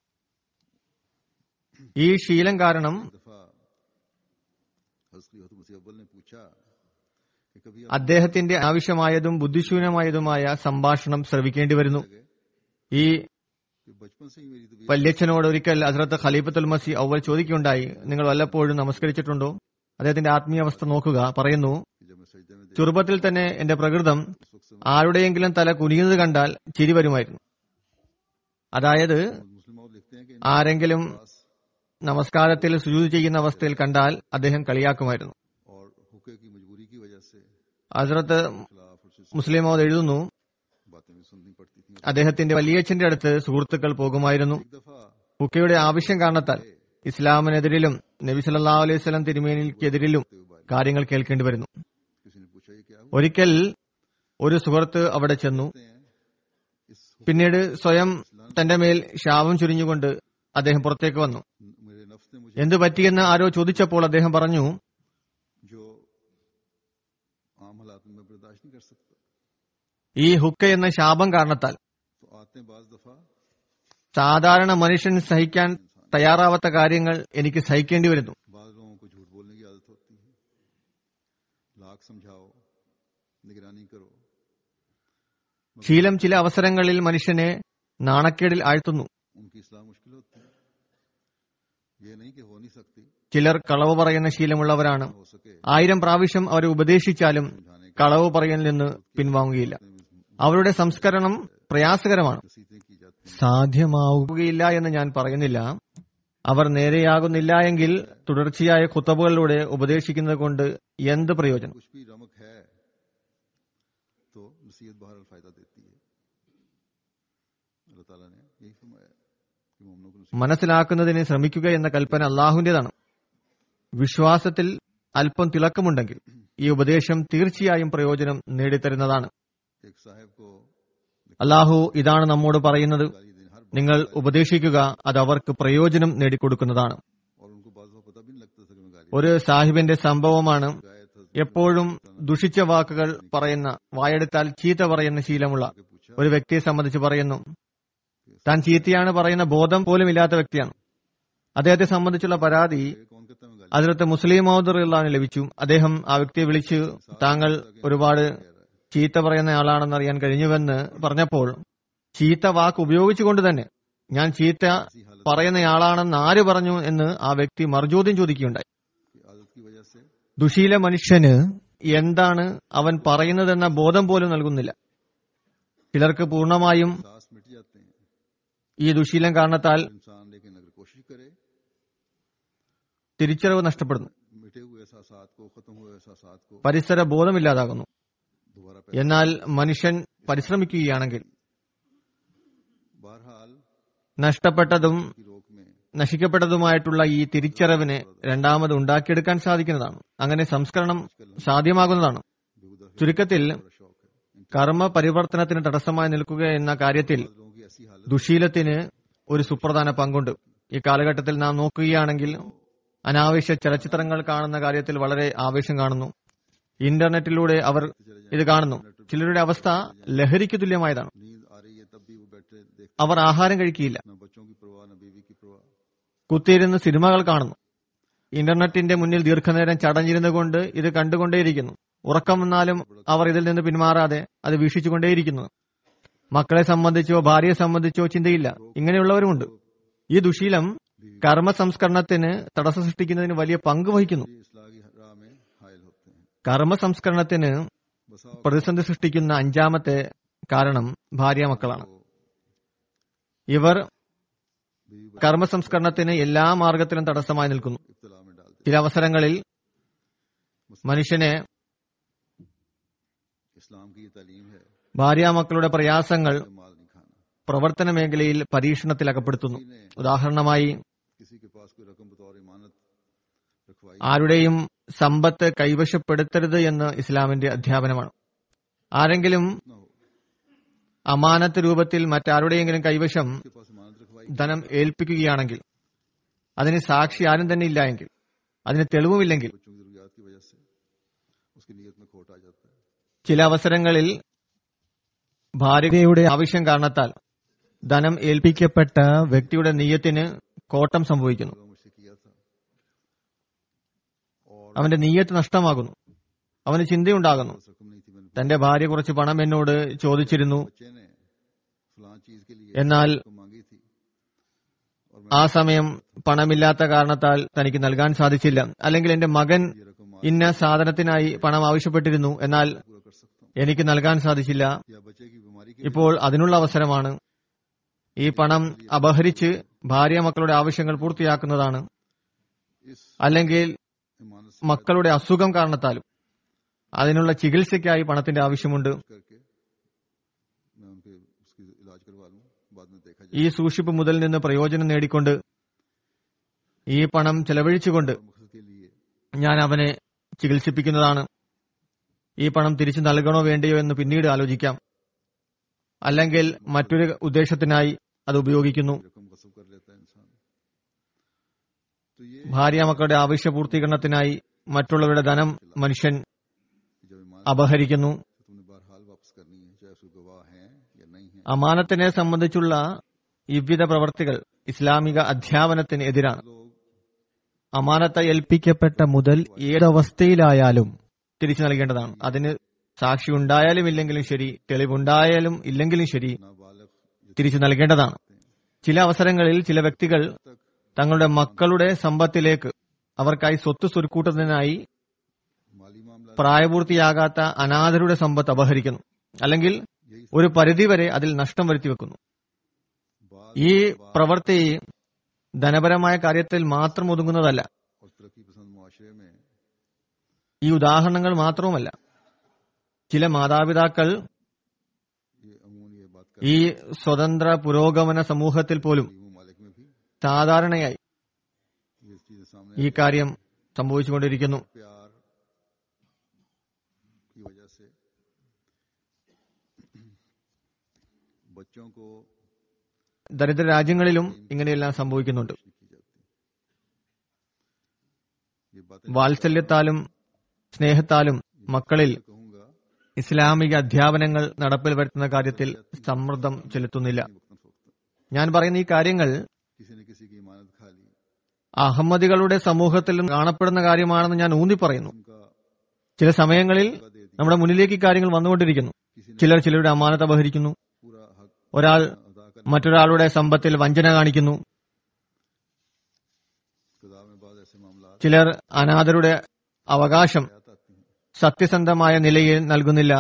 ഈ ശീലം കാരണം एक दफा हज़रत खलीफा मसीह अव्वल ने पूछा कि कभी आप അദ്ദേഹത്തിന്റെ ആവശ്യമായതും ബുദ്ധിശൂന്യമായതുമായ സംഭാഷണം ശ്രവിക്കേണ്ടി വരുന്നു. ഈ कि बचपन से ही मेरी तबीयत വല്യച്ഛനോട് ഒരിക്കൽ ഹസ്രത്ത് ഖലീഫത്തുൽ മസി അവൽ ചോദിക്കുകയുണ്ടായി, നിങ്ങൾ വല്ലപ്പോഴും നമസ്കരിച്ചിട്ടുണ്ടോ? അദ്ദേഹത്തിന്റെ ആത്മീയാവസ്ഥ നോക്കുക. പറയുന്നു, कि जब मैं सजदे में ചെറുപ്പത്തിൽ തന്നെ എന്റെ പ്രകൃതം ആരുടെയെങ്കിലും തല കുനിയുന്നത് കണ്ടാൽ ചിരി വരുമായിരുന്നു. അതായത് मुस्लिम और लिखते हैं कि ആരെങ്കിലും നമസ്കാരത്തിൽ സുജൂദ് ചെയ്യുന്ന അവസ്ഥയിൽ കണ്ടാൽ അദ്ദേഹം കളിയാക്കുമായിരുന്നു. और हुक्के की मजबूरी की वजह से ഹസ്രത്ത് खिलाफ और മുസ്ലിം എഴുതുന്നു, അദ്ദേഹത്തിന്റെ വലിയച്ഛന്റെ അടുത്ത് സുഹൃത്തുക്കൾ പോകുമായിരുന്നു. ഹുക്കയുടെ ആവശ്യം കാരണത്താൽ ഇസ്ലാമിനെതിരിലും നബി സല്ലല്ലാഹു അലൈഹി വസല്ലം തിരുമേനിക്കെതിരിലും കാര്യങ്ങൾ കേൾക്കേണ്ടി വരുന്നു. ഒരിക്കൽ ഒരു സുഹൃത്ത് അവിടെ ചെന്നു. പിന്നീട് സ്വയം തന്റെ മേൽ ശാപം ചുരിഞ്ഞുകൊണ്ട് അദ്ദേഹം പുറത്തേക്ക് വന്നു. എന്തു പറ്റിയെന്ന് ആരോ ചോദിച്ചപ്പോൾ അദ്ദേഹം പറഞ്ഞു, ഈ ഹുക്ക എന്ന ശാപം കാരണത്താൽ സാധാരണ മനുഷ്യൻ സഹിക്കാൻ തയ്യാറാവാത്ത കാര്യങ്ങൾ എനിക്ക് സഹിക്കേണ്ടി വരുന്നു. ശീലം ചില അവസരങ്ങളിൽ മനുഷ്യനെ നാണക്കേടിൽ ആഴ്ത്തുന്നു. ചിലർ കളവ് പറയുന്ന ശീലമുള്ളവരാണ്. 1000 പ്രാവശ്യം അവരെ ഉപദേശിച്ചാലും കളവ് പറയലിൽ നിന്ന് പിൻവാങ്ങുകയില്ല. അവരുടെ സംസ്കരണം പ്രയാസകരമാണ്. സാധ്യമാവുകയില്ല എന്ന് ഞാൻ പറയുന്നില്ല. അവർ നേരെയാകുന്നില്ല എങ്കിൽ തുടർച്ചയായ ഖുത്ബകളിലൂടെ ഉപദേശിക്കുന്നത് കൊണ്ട് എന്ത് പ്രയോജനം? മനസ്സിലാക്കുന്നതിന് ശ്രമിക്കുക എന്ന കൽപ്പന അള്ളാഹുവിന്റേതാണ്. വിശ്വാസത്തിൽ അല്പം തിളക്കമുണ്ടെങ്കിൽ ഈ ഉപദേശം തീർച്ചയായും പ്രയോജനം നേടിത്തരുന്നതാണ്. അള്ളാഹു ഇതാണ് നമ്മോട് പറയുന്നത്: നിങ്ങൾ ഉപദേശിക്കുക, അത് അവർക്ക് പ്രയോജനം നേടിക്കൊടുക്കുന്നതാണ്. ഒരു സാഹിബിന്റെ സംഭവമാണ്. എപ്പോഴും ദുഷിച്ച വാക്കുകൾ പറയുന്ന, വായെടുത്താൽ ചീത്ത പറയുന്ന ശീലമുള്ള ഒരു വ്യക്തിയെ സംബന്ധിച്ച് പറയുന്നു. താൻ ചീത്തയാണ് പറയുന്ന ബോധം പോലും ഇല്ലാത്ത വ്യക്തിയാണ്. അദ്ദേഹത്തെ സംബന്ധിച്ചുള്ള പരാതി ഹദ്റത്ത് മുസ്ലിം മൗദ് റളിയല്ലാഹു അൻഹു ലഭിച്ചു. അദ്ദേഹം ആ വ്യക്തിയെ വിളിച്ചു, താങ്കൾ ഒരുപാട് ചീത്ത പറയുന്ന ആളാണെന്ന് അറിയാൻ കഴിഞ്ഞുവെന്ന് പറഞ്ഞപ്പോൾ, ചീത്ത വാക്ക് ഉപയോഗിച്ചുകൊണ്ട് തന്നെ ഞാൻ ചീത്ത പറയുന്നയാളാണെന്ന് ആര് പറഞ്ഞു എന്ന് ആ വ്യക്തി മറുചോദ്യം ചോദിക്കുകയുണ്ടായി. ദുശീല മനുഷ്യന് എന്താണ് അവൻ പറയുന്നതെന്ന ബോധം പോലും നൽകുന്നില്ല. ചിലർക്ക് പൂർണ്ണമായും ഈ ദുശീലം കാരണത്താൽ തിരിച്ചറിവ് നഷ്ടപ്പെടുന്നു. പരിസര ബോധമില്ലാതാകുന്നു. എന്നാൽ മനുഷ്യൻ പരിശ്രമിക്കുകയാണെങ്കിൽ നഷ്ടപ്പെട്ടതും നശിക്കപ്പെട്ടതുമായിട്ടുള്ള ഈ തിരിച്ചറിവിനെ രണ്ടാമത് ഉണ്ടാക്കിയെടുക്കാൻ സാധിക്കുന്നതാണ്. അങ്ങനെ സംസ്കരണം സാധ്യമാകുന്നതാണ്. ചുരുക്കത്തിൽ, കർമ്മ പരിവർത്തനത്തിന് തടസ്സമായി നിൽക്കുക എന്ന കാര്യത്തിൽ ദുശീലത്തിന് ഒരു സുപ്രധാന പങ്കുണ്ട്. ഈ കാലഘട്ടത്തിൽ നാം നോക്കുകയാണെങ്കിൽ അനാവശ്യ ചലച്ചിത്രങ്ങൾ കാണുന്ന കാര്യത്തിൽ വളരെ ആവേശം കാണുന്നു. ഇന്റർനെറ്റിലൂടെ അവർ ഇത് കാണുന്നു. ചിലരുടെ അവസ്ഥ ലഹരിക്ക് തുല്യമായതാണ്. അവർ ആഹാരം കഴിക്കുകയില്ല, കുത്തിയിരുന്ന് സിനിമകൾ കാണുന്നു. ഇന്റർനെറ്റിന്റെ മുന്നിൽ ദീർഘനേരം ചടഞ്ഞിരുന്നുകൊണ്ട് ഇത് കണ്ടുകൊണ്ടേയിരിക്കുന്നു. ഉറക്കം വന്നാലും അവർ ഇതിൽ നിന്ന് പിന്മാറാതെ അത് വീക്ഷിച്ചുകൊണ്ടേയിരിക്കുന്നു. മക്കളെ സംബന്ധിച്ചോ ഭാര്യയെ സംബന്ധിച്ചോ ചിന്തയില്ല. ഇങ്ങനെയുള്ളവരുമുണ്ട്. ഈ ദുശീലം കർമ്മ സംസ്കരണത്തിന് തടസ്സം സൃഷ്ടിക്കുന്നതിന് വലിയ പങ്ക് വഹിക്കുന്നു. കർമ്മ സംസ്കരണത്തിന് പ്രതിസന്ധി സൃഷ്ടിക്കുന്ന 5ാമത്തെ കാരണം ഭാര്യ മക്കളാണ്. ഇവർ കർമ്മ സംസ്കരണത്തിന് എല്ലാ മാർഗത്തിലും തടസ്സമായി നിൽക്കുന്നു. ചില അവസരങ്ങളിൽ മനുഷ്യനെ ഭാര്യാമക്കളുടെ പ്രയാസങ്ങൾ പ്രവർത്തന മേഖലയിൽ പരീക്ഷണത്തിൽ അകപ്പെടുത്തുന്നു. ഉദാഹരണമായി, ആരുടെയും സമ്പത്ത് കൈവശപ്പെടുത്തരുത് എന്ന് ഇസ്ലാമിന്റെ അധ്യാപനമാണ്. ആരെങ്കിലും അമാനത്ത് രൂപത്തിൽ മറ്റാരുടെയെങ്കിലും കൈവശം ധനം ഏൽപ്പിക്കുകയാണെങ്കിൽ അതിന് സാക്ഷി ആരും തന്നെ ഇല്ല എങ്കിൽ, അതിന് തെളിവുമില്ലെങ്കിൽ, ചില അവസരങ്ങളിൽ ഭാര്യയുടെ ആവശ്യം കാരണത്താൽ ധനം ഏൽപ്പിക്കപ്പെട്ട വ്യക്തിയുടെ നിയ്യത്തിന് കോട്ടം സംഭവിക്കുന്നു. അവന്റെ നിയ്യത്ത് നഷ്ടമാകുന്നു. അവന് ചിന്തയുണ്ടാകുന്നു, തന്റെ ഭാര്യ കുറച്ച് പണം എന്നോട് ചോദിച്ചിരുന്നു, എന്നാൽ ആ സമയം പണമില്ലാത്ത കാരണത്താൽ തനിക്ക് നൽകാൻ സാധിച്ചില്ല. അല്ലെങ്കിൽ എന്റെ മകൻ ഇന്ന സാധനത്തിനായി പണം ആവശ്യപ്പെട്ടിരുന്നു, എന്നാൽ എനിക്ക് നൽകാൻ സാധിച്ചില്ല. ഇപ്പോൾ അതിനുള്ള അവസരമാണ്. ഈ പണം അപഹരിച്ച് ഭാര്യ മക്കളുടെ ആവശ്യങ്ങൾ പൂർത്തിയാക്കുന്നതാണ്. അല്ലെങ്കിൽ മക്കളുടെ അസുഖം കാരണത്താലും അതിനുള്ള ചികിത്സയ്ക്കായി പണത്തിന്റെ ആവശ്യമുണ്ട്. करवा लूं, बाद में देखा ഈ സൂക്ഷിപ്പ് മുതൽ നിന്ന് പ്രയോജനം നേടിക്കൊണ്ട് ഈ പണം ചെലവഴിച്ചുകൊണ്ട് जाए मकसद के लिए ഞാൻ അവനെ ചികിത്സിപ്പിക്കുന്നതാണ്. ഈ പണം തിരിച്ചു നൽകണോ വേണ്ടയോ എന്ന് പിന്നീട് ആലോചിക്കാം. അല്ലെങ്കിൽ മറ്റൊരു ഉദ്ദേശത്തിനായി അത് ഉപയോഗിക്കുന്നു. रकम गस्ब कर लेता है इंसान. तो ये ഭാര്യ മക്കളുടെ ആവശ്യ പൂർത്തീകരണത്തിനായി മറ്റുള്ളവരുടെ ധനം മനുഷ്യൻ जब ईमान അപഹരിക്കുന്നു. तो तुमने बहरहाल वापस करनी है, चाहे उसके गवाह हैं या नहीं है. അമാനത്തിനെ സംബന്ധിച്ചുള്ള ഇவ்வித പ്രവർത്തികൾ ഇസ്ലാമിക അധ്യാപനത്തിന് എതിരാണ്. लोग അമാനത്ത് ഏൽപ്പിക്കപ്പെട്ട മുതൽ ഏതവസ്ഥയിലായാലും തിരിച്ചു നൽകേണ്ടതാണ്. അതിന് സാക്ഷി ഉണ്ടായാലും ഇല്ലെങ്കിലും ശരി, തെളിവുണ്ടായാലും ഇല്ലെങ്കിലും ശരി, नाबालिग തിരിച്ചു നൽകേണ്ടതാണ്. ചില അവസരങ്ങളിൽ ചില വ്യക്തികൾ തങ്ങളുടെ മക്കളുടെ സമ്പത്തിലേക്ക് അവർക്കായി സ്വത്ത് സ്വരുക്കൂട്ടുന്നതിനായി माली मामला പ്രായപൂർത്തിയാകാത്ത അനാഥരുടെ സമ്പത്ത് അപഹരിക്കുന്നു. അല്ലെങ്കിൽ ഒരു പരിധിവരെ അതിൽ നഷ്ടം വരുത്തി വെക്കുന്നു. ഈ പ്രവൃത്തി ധനപരമായ കാര്യത്തിൽ മാത്രം ഒതുങ്ങുന്നതല്ല. और तरक्की पसंद मुआशरे में ഈ ഉദാഹരണങ്ങൾ മാത്രവുമല്ല, ചില മാതാപിതാക്കൾ ये अमूमन ये बात कर ഈ സ്വതന്ത്ര പുരോഗമന സമൂഹത്തിൽ പോലും ममालिक में भी സാധാരണയായി ये चीजें सामने ഈ കാര്യം സംഭവിച്ചുകൊണ്ടിരിക്കുന്നു. प्यार की वजह से बच्चों को ദരിദ്ര രാജ്യങ്ങളിലും ഇങ്ങനെയെല്ലാം സംഭവിക്കുന്നുണ്ട്. की जाती है. ये बातें വാത്സല്യത്താലും സ്നേഹത്താലും മക്കളിൽ कहूंगा ഇസ്ലാമിക അധ്യാപനങ്ങൾ നടപ്പിൽ വരുത്തുന്ന കാര്യത്തിൽ സമ്മർദ്ദം ചെലുത്തുന്നില്ല. वक्तन फवक्तन ഞാൻ പറയുന്ന ഈ കാര്യങ്ങൾ किसी न किसी की ईमानत खा ली, അഹമ്മദികളുടെ സമൂഹത്തിലും കാണപ്പെടുന്ന കാര്യമാണെന്ന് ഞാൻ ഊന്നി പറയുന്നു. उनका ചില സമയങ്ങളിൽ दे दिया, നമ്മുടെ മുന്നിലേക്ക് ഈ കാര്യങ്ങൾ വന്നുകൊണ്ടിരിക്കുന്നു. किसी ने ചിലരുടെ അമാനത്ത് അപഹരിക്കുന്നു. पूरा हक ഒരാൾ अदा कर മറ്റൊരാളുടെ സമ്പത്തിൽ വഞ്ചന കാണിക്കുന്നു. खुदा में बाद ऐसे मामला ചിലർ അനാഥരുടെ അവകാശം आती हैं. സത്യസന്ധമായ നിലയിൽ നൽകുന്നില്ല.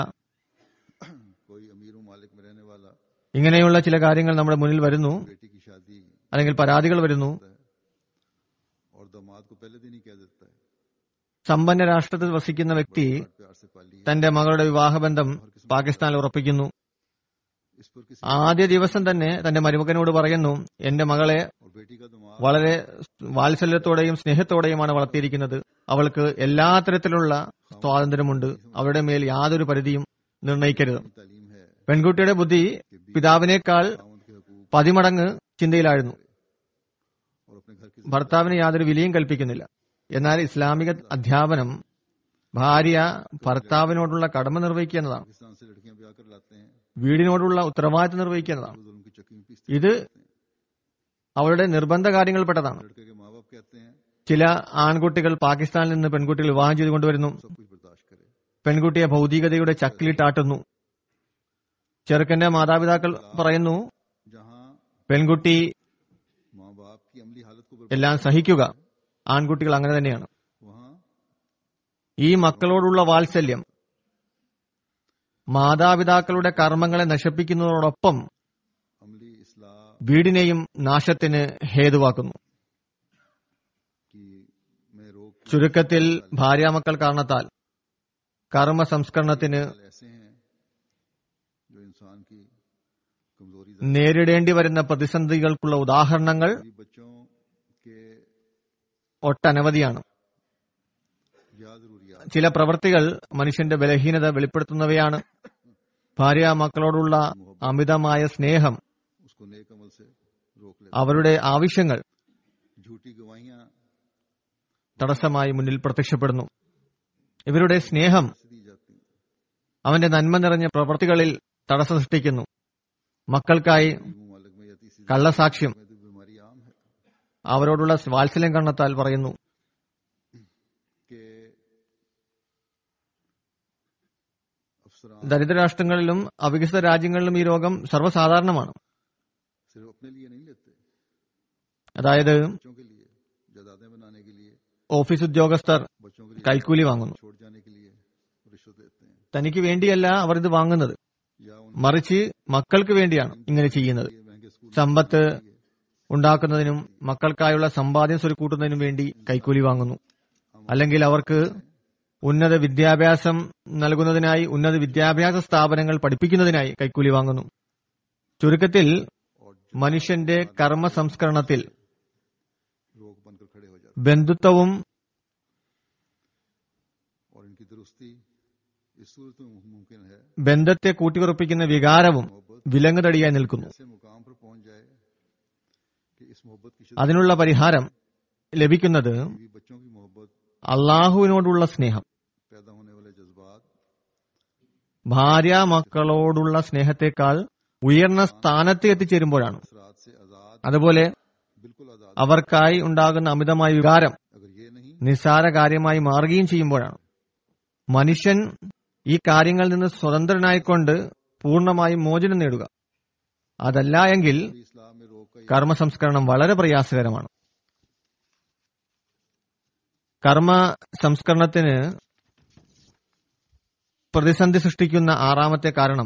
कोई अमीर मालिक में रहने वाला ഇങ്ങനെയുള്ള ചില കാര്യങ്ങൾ നമ്മുടെ മുന്നിൽ വരുന്നു. बेटी की शादी അല്ലെങ്കിൽ പരാതികൾ വരുന്നു. करता है और दामाद को पहले दिन ही कह देता है സമ്പന്ന രാഷ്ട്രത്തിൽ വസിക്കുന്ന വ്യക്തി बड़ा प्यार से पाली है. തന്റെ മകളുടെ വിവാഹബന്ധം പാകിസ്ഥാനിൽ ഉറപ്പിക്കുന്നു. इस पर किसी ആദ്യ ദിവസം തന്നെ തന്റെ മരുമകനോട് പറയുന്നു, എന്റെ മകളെ और बेटी का दामाद വളരെ വാത്സല്യത്തോടെയും സ്നേഹത്തോടെയുമാണ് വളർത്തിയിരിക്കുന്നത്. അവൾക്ക് എല്ലാ തരത്തിലുള്ള സ്വാതന്ത്ര്യമുണ്ട്. അവരുടെ മേൽ യാതൊരു പരിധിയും നിർണയിക്കരുത്. तालीम है പെൺകുട്ടിയുടെ ബുദ്ധി പിതാവിനേക്കാൾ खावंद के हकूक 10 മടങ്ങ് ചിന്തയിലായിരുന്നു. और अपने घर की ഭർത്താവിന് യാതൊരു വിലയും കൽപ്പിക്കുന്നില്ല. എന്നാൽ ഇസ്ലാമിക അധ്യാപനം ഭാര്യ ഭർത്താവിനോടുള്ള കടമ നിർവഹിക്കുക എന്നതാണ്. पाकिस्तान से लड़कियां ब्याह कर लाते हैं, വീടിനോടുള്ള ഉത്തരവാദിത്തം നിർവഹിക്കുക എന്നതാണ്. जुल्म की चक्की में पीसते ഇത് हैं. അവരുടെ നിർബന്ധ കാര്യങ്ങളിൽപ്പെട്ടതാണ്. लड़के के माँ बाप कहते हैं ചില ആൺകുട്ടികൾ പാകിസ്ഥാനിൽ നിന്ന് പെൺകുട്ടികൾ വിവാഹം ചെയ്തു കൊണ്ടുവരുന്നു. सब कुछ बर्दाश्त करे. പെൺകുട്ടിയെ ഭൗതികതയുടെ ചക്കിലിട്ടാട്ടുന്നു. ചെറുക്കന്റെ മാതാപിതാക്കൾ പറയുന്നു, जहाँ പെൺകുട്ടി माँ बाप की अमली हालत को എല്ലാം സഹിക്കുക. ആൺകുട്ടികൾ അങ്ങനെ തന്നെയാണ്. वहाँ ഈ മക്കളോടുള്ള വാത്സല്യം മാതാപിതാക്കളുടെ കർമ്മങ്ങളെ നശിപ്പിക്കുന്നതോടൊപ്പം अमली इस्लाह വീടിനെയും നാശത്തിന് ഹേതുവാക്കുന്നു. की में रोक ചുരുക്കത്തിൽ ഭാര്യാമക്കൾ കാരണത്താൽ കർമ്മ സംസ്കരണത്തിന് ऐसे हैं जो इंसान की कमजोरी നേരിടേണ്ടി വരുന്ന പ്രതിസന്ധികൾക്കുള്ള ഉദാഹരണങ്ങൾ बच्चों के ഒട്ടനവധിയാണ്. या जरूरियात ചില പ്രവൃത്തികൾ മനുഷ്യന്റെ ബലഹീനത വെളിപ്പെടുത്തുന്നവയാണ്. ഭാര്യ മക്കളോടുള്ള അമിതമായ സ്നേഹം उसको नेक अमल से रोक ले. അവരുടെ ആവശ്യങ്ങൾ झूठी गवाहियां തടസ്സമായി മുന്നിൽ പ്രത്യക്ഷപ്പെടുന്നു. ഇവരുടെ സ്നേഹം दी जाती हैं. അവന്റെ നന്മ നിറഞ്ഞ പ്രവൃത്തികളിൽ തടസ്സം സൃഷ്ടിക്കുന്നു. മക്കൾക്കായി ममालिक में या तीसरी കള്ളസാക്ഷ്യം में तो बीमारी आम है അവരോടുള്ള വാത്സല്യം കാരണത്താൽ പറയുന്നു. कि अफसरान ദരിദ്ര രാഷ്ട്രങ്ങളിലും അവികസിത രാജ്യങ്ങളിലും ഈ രോഗം സർവ്വസാധാരണമാണ്. सिर्फ अपने लिए नहीं लेते, അതായത് बच्चों के लिए, जायदादें बनाने के लिए, ഓഫീസ് ഉദ്യോഗസ്ഥർ बच्चों के लिए കൈക്കൂലി വാങ്ങുന്നു. छोड़ जाने के लिए रिश्वत लेते हैं, തനിക്ക് വേണ്ടിയല്ല അവർ ഇത് വാങ്ങുന്നത്, या उन മറിച്ച് മക്കൾക്ക് വേണ്ടിയാണ് ഇങ്ങനെ ചെയ്യുന്നത്. लिए महंगे स्कूल സമ്പത്ത് ഉണ്ടാക്കുന്നതിനും മക്കൾക്കായുള്ള സമ്പാദ്യം സ്വരുക്കൂട്ടുന്നതിനും വേണ്ടി കൈക്കൂലി വാങ്ങുന്നു. അല്ലെങ്കിൽ അവർക്ക് ഉന്നത വിദ്യാഭ്യാസം നൽകുന്നതിനായി ഉന്നത വിദ്യാഭ്യാസ സ്ഥാപനങ്ങൾ പഠിപ്പിക്കുന്നതിനായി കൈക്കൂലി വാങ്ങുന്നു. ചുരുക്കത്തിൽ മനുഷ്യന്റെ കർമ്മ സംസ്കരണത്തിൽ रोक बनकर खड़े हो जाते ബന്ധുത്വവും और इनकी दुरुस्ती इस सूरत में मुमकिन है ബന്ധത്തെ കൂട്ടിയുറപ്പിക്കുന്ന വികാരവും വിലങ്ങുതടിയായി നിൽക്കുന്നു. ऐसे मुकाम पर पहुंच जाए कि इस मोहब्बत की അതിനുള്ള പരിഹാരം ലഭിക്കുന്നത് बीवी बच्चों की मोहब्बत, അള്ളാഹുവിനോടുള്ള സ്നേഹം, पैदा होने वाले जज्बात ഭാര്യ മക്കളോടുള്ള സ്നേഹത്തെക്കാൾ ഉയർന്ന സ്ഥാനത്ത് എത്തിച്ചേരുമ്പോഴാണ്. असरात से आजाद, അതുപോലെ बिल्कुल आजाद. അവർക്കായി ഉണ്ടാകുന്ന അമിതമായ വികാരം अगर ये नहीं നിസ്സാര കാര്യമായി മാറുകയും ചെയ്യുമ്പോഴാണ്. മനുഷ്യൻ ഈ കാര്യങ്ങളിൽ നിന്ന് സ്വതന്ത്രനായിക്കൊണ്ട് പൂർണ്ണമായും മോചനം നേടുക. അതല്ല എങ്കിൽ इस्लाम में रोक का കർമ്മ സംസ്കരണം വളരെ പ്രയാസകരമാണ്. കർമ്മ സംസ്കരണത്തിന് പ്രതിസന്ധി സൃഷ്ടിക്കുന്ന ആറാമത്തെ കാരണം,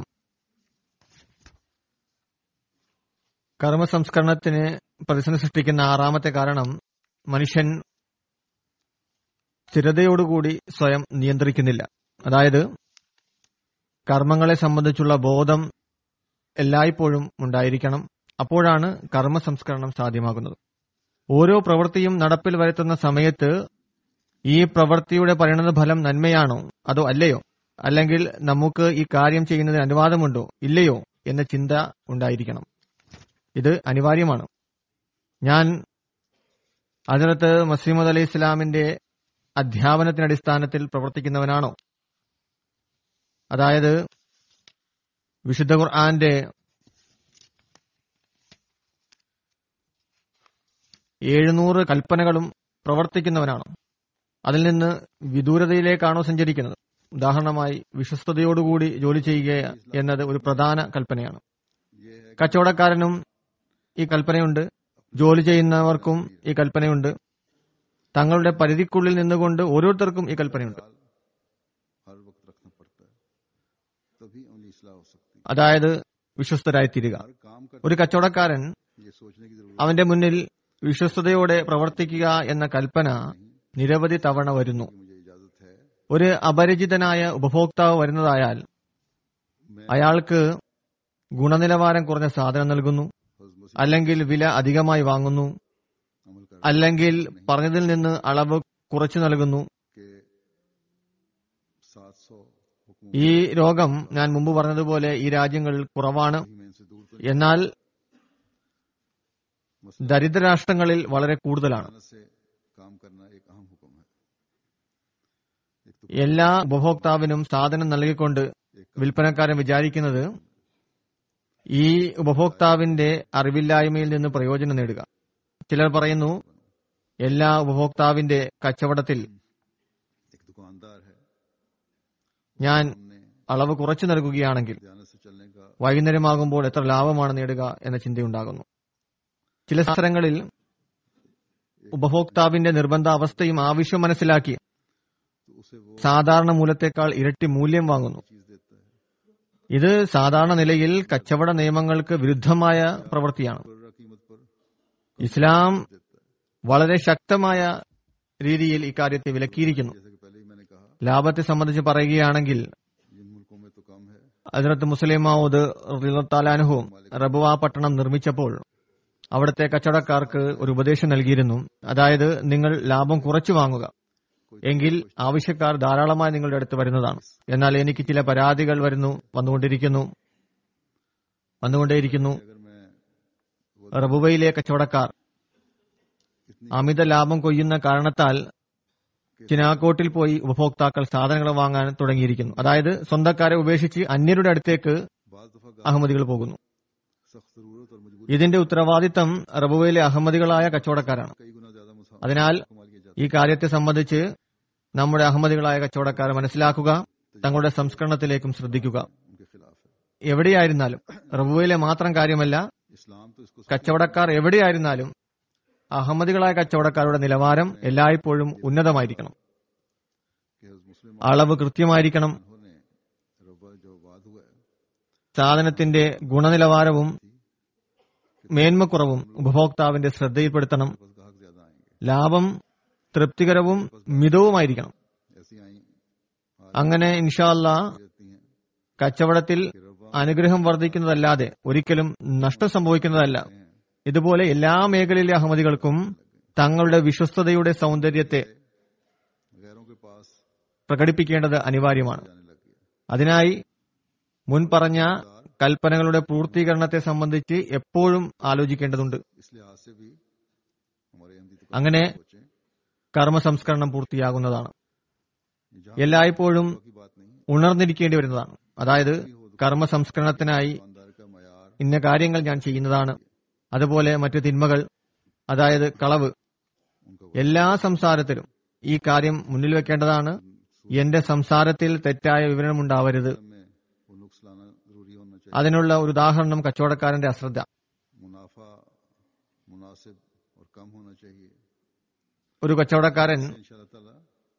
കർമ്മ സംസ്കരണത്തിന് പ്രതിസന്ധി സൃഷ്ടിക്കുന്ന ആറാമത്തെ കാരണം മനുഷ്യൻ സ്ഥിരതയോടുകൂടി സ്വയം നിയന്ത്രിക്കുന്നില്ല. അതായത് കർമ്മങ്ങളെ സംബന്ധിച്ചുള്ള ബോധം എല്ലായ്പ്പോഴും ഉണ്ടായിരിക്കണം. അപ്പോഴാണ് കർമ്മ സംസ്കരണം സാധ്യമാകുന്നത്. ഓരോ പ്രവൃത്തിയും നടപ്പിൽ വരുത്തുന്ന സമയത്ത് ഈ പ്രവൃത്തിയുടെ പരിണത ഫലം നന്മയാണോ അതോ അല്ലയോ, അല്ലെങ്കിൽ നമുക്ക് ഈ കാര്യം ചെയ്യുന്നതിന് അനുവാദമുണ്ടോ ഇല്ലയോ എന്ന ചിന്ത ഉണ്ടായിരിക്കണം. ഇത് അനിവാര്യമാണ്. ഞാൻ ഹസ്രത്ത് മസീഹ് മൗഊദ് അലൈഹി ഇസ്ലാമിന്റെ അധ്യാപനത്തിന്റെ അടിസ്ഥാനത്തിൽ പ്രവർത്തിക്കുന്നവനാണോ, അതായത് വിശുദ്ധ ഖുർആന്റെ 700 കൽപ്പനകളും പ്രവർത്തിക്കുന്നവനാണോ, അതിൽ നിന്ന് വിദൂരതയിലേക്കാണോ സഞ്ചരിക്കുന്നത്? ഉദാഹരണമായി വിശ്വസ്തയോടുകൂടി ജോലി ചെയ്യുക എന്നത് ഒരു പ്രധാന കൽപ്പനയാണ്. കച്ചവടക്കാരനും ഈ കൽപ്പനയുണ്ട്, ജോലി ചെയ്യുന്നവർക്കും ഈ കൽപ്പനയുണ്ട്, തങ്ങളുടെ പരിധിക്കുള്ളിൽ നിന്നുകൊണ്ട് ഓരോരുത്തർക്കും ഈ കൽപ്പനയുണ്ട്. हर वक्त रखना पड़ता है, तभी अमली इस्लाह हो सकती है. അതായത് വിശ്വസ്തരായി തീരുക. हर काम का ഒരു കച്ചവടക്കാരൻ ये सोचने की जरूरत അവന്റെ മുന്നിൽ വിശ്വസ്തയോടെ പ്രവർത്തിക്കുക എന്ന കൽപ്പന നിരവധി തവണ വരുന്നു. है. मुझे इजाजत है, ഒരു അപരിചിതനായ ഉപഭോക്താവ് വരുന്നതായാൽ അയാൾക്ക് ഗുണനിലവാരം കുറഞ്ഞ സാധനം നൽകുന്നു, അല്ലെങ്കിൽ വില അധികമായി വാങ്ങുന്നു, अमल कर അല്ലെങ്കിൽ പറഞ്ഞതിൽ നിന്ന് അളവ് കുറച്ചു നൽകുന്നു. के 700 हुक्म ഈ രോഗം ഞാൻ മുമ്പ് പറഞ്ഞതുപോലെ ഈ രാജ്യങ്ങളിൽ കുറവാണ്, में इनसे दूर तो എന്നാൽ ദരിദ്ര രാഷ്ട്രങ്ങളിൽ വളരെ കൂടുതലാണ്. मेहनत से काम करना एक अहम हुक्म है. एक तो എല്ലാ ഉപഭോക്താവിനും സാധനം നൽകിക്കൊണ്ട് വിൽപ്പനക്കാരൻ വിചാരിക്കുന്നത് ഈ ഉപഭോക്താവിന്റെ അറിവില്ലായ്മയിൽ നിന്ന് പ്രയോജനം നേടുക. ചിലർ പറയുന്നു, എല്ലാ ഉപഭോക്താവിന്റെ കച്ചവടത്തിൽ एक दुकानदार है, ഞാൻ हमने അളവ് കുറച്ചു നൽകുകയാണെങ്കിൽ ध्यान से चलने का വൈകുന്നേരമാകുമ്പോൾ എത്ര ലാഭമാണ് നേടുക എന്ന ചിന്തയുണ്ടാകുന്നു. ചില സ്ഥലങ്ങളിൽ ഉപഭോക്താവിന്റെ നിർബന്ധ അവസ്ഥയും ആവശ്യം മനസ്സിലാക്കി तो उसे वो സാധാരണ മൂല്യത്തെക്കാൾ ഇരട്ടി മൂല്യം വാങ്ങുന്നു. चीज देता है. ഇത് സാധാരണ നിലയിൽ കച്ചവട നിയമങ്ങൾക്ക് വിരുദ്ധമായ പ്രവൃത്തിയാണ്. मुकर्रर कीमत पर ഇസ്ലാം देता है. വളരെ ശക്തമായ രീതിയിൽ ഇക്കാര്യത്തെ വിലക്കിയിരിക്കുന്നു. जैसे कि पहले ही मैंने कहा, ലാഭത്തെ സംബന്ധിച്ച് പറയുകയാണെങ്കിൽ जिन मुल्कों में तो कम है, ഹസ്രത്ത് മുസ്ലിം മൗഊദ് റളിയല്ലാഹു അൻഹു റബുവ പട്ടണം നിർമ്മിച്ചപ്പോൾ അവിടുത്തെ കച്ചവടക്കാർക്ക് ഒരു ഉപദേശം നൽകിയിരുന്നു. അതായത് നിങ്ങൾ ലാഭം കുറച്ചു വാങ്ങുക, എങ്കിൽ ആവശ്യക്കാർ ധാരാളമായി നിങ്ങളുടെ അടുത്ത് വരുന്നതാണ്. എന്നാൽ എനിക്ക് ചില പരാതികൾ വന്നുകൊണ്ടേയിരിക്കുന്നു. अगर मैं റബുവയിലെ കച്ചവടക്കാർ इतनी അമിത ലാഭം കൊയ്യുന്ന കാരണത്താൽ ചിനാക്കോട്ടിൽ പോയി ഉപഭോക്താക്കൾ സാധനങ്ങൾ വാങ്ങാൻ തുടങ്ങിയിരിക്കുന്നു. അതായത് സ്വന്തക്കാരെ ഉപേക്ഷിച്ച് അന്യരുടെ അടുത്തേക്ക് बाज दफा അഹമ്മദികൾ പോകുന്നു. सख्त जरूरत और मजबूरी ഇതിന്റെ ഉത്തരവാദിത്തം റബുവയിലെ അഹമ്മദികളായ കച്ചവടക്കാരാണ്. कई गुना ज्यादा मुसाफिर അതിനാൽ कमाल किया जाता ഈ കാര്യത്തെ സംബന്ധിച്ച് നമ്മുടെ അഹമ്മദികളായ കച്ചവടക്കാരെ മനസ്സിലാക്കുക, തങ്ങളുടെ സംസ്കരണത്തിലേക്കും ശ്രദ്ധിക്കുക. है, उनके खिलाफ है. എവിടെയായിരുന്നാലും, റബുവയിലെ മാത്രം കാര്യമല്ല, इस्लाम तो इसको കച്ചവടക്കാർ എവിടെയായിരുന്നാലും അഹമ്മദികളായ കച്ചവടക്കാരുടെ നിലവാരം എല്ലായ്പ്പോഴും ഉന്നതമായിരിക്കണം. कि मुस्लिम അളവ് കൃത്യമായിരിക്കണം. उन्होंने रब्बा जो वाद हुआ है, സാധനത്തിന്റെ ഗുണനിലവാരവും മേന്മക്കുറവും ഉപഭോക്താവിന്റെ ശ്രദ്ധയിൽപ്പെടുത്തണം. बस ग्राहक ज्यादा आएंगे. ലാഭം തൃപ്തികരവും മിതവുമായിരിക്കണം. ऐसी आई അങ്ങനെ ഇൻഷാ അല്ലാഹ് रहती हैं കച്ചവടത്തിൽ कि रब्बा അനുഗ്രഹം വർദ്ധിക്കുന്നതല്ലാതെ ഒരിക്കലും നഷ്ടം സംഭവിക്കുന്നതല്ല. ഇതുപോലെ എല്ലാ മേഖലയിലെ അഹമ്മദികൾക്കും തങ്ങളുടെ വിശ്വസ്തതയുടെ സൗന്ദര്യത്തെ गैरों के पास പ്രകടിപ്പിക്കേണ്ടത് അനിവാര്യമാണ്. जाने लग गया। അതിനായി മുൻ പറഞ്ഞ കൽപ്പനകളുടെ പൂർത്തീകരണത്തെ സംബന്ധിച്ച് എപ്പോഴും ആലോചിക്കേണ്ടതുണ്ട്. इस लिहाज से भी हमारे अहमदी तो അങ്ങനെ सोचें കർമ്മ സംസ്കരണം പൂർത്തിയാകുന്നതാണ്. जहाँ എല്ലായ്പ്പോഴും की बात नहीं, ഉണർന്നിരിക്കേണ്ടി വരുന്നതാണ്. അതായത് കർമ്മ സംസ്കരണത്തിനായി ईमानदार का मयार ഇന്ന കാര്യങ്ങൾ ഞാൻ ചെയ്യുന്നതാണ്. അതുപോലെ മറ്റു തിന്മകൾ, അതായത് കളവ്, उनका എല്ലാ സംസാരത്തിലും ഈ കാര്യം മുന്നിൽ വെക്കേണ്ടതാണ്. എന്റെ സംസാരത്തിൽ തെറ്റായ വിവരണമുണ്ടാവരുത്. में वो नुक्स लाना जरूरी होना चाहिए। അതിനുള്ള ഒരു ഉദാഹരണം കച്ചവടക്കാരന്റെ അശ്രദ്ധ. मुनाफा मुनासिब और कम होना चाहिए। ഒരു കച്ചവടക്കാരൻ इंशाअल्लाह ताला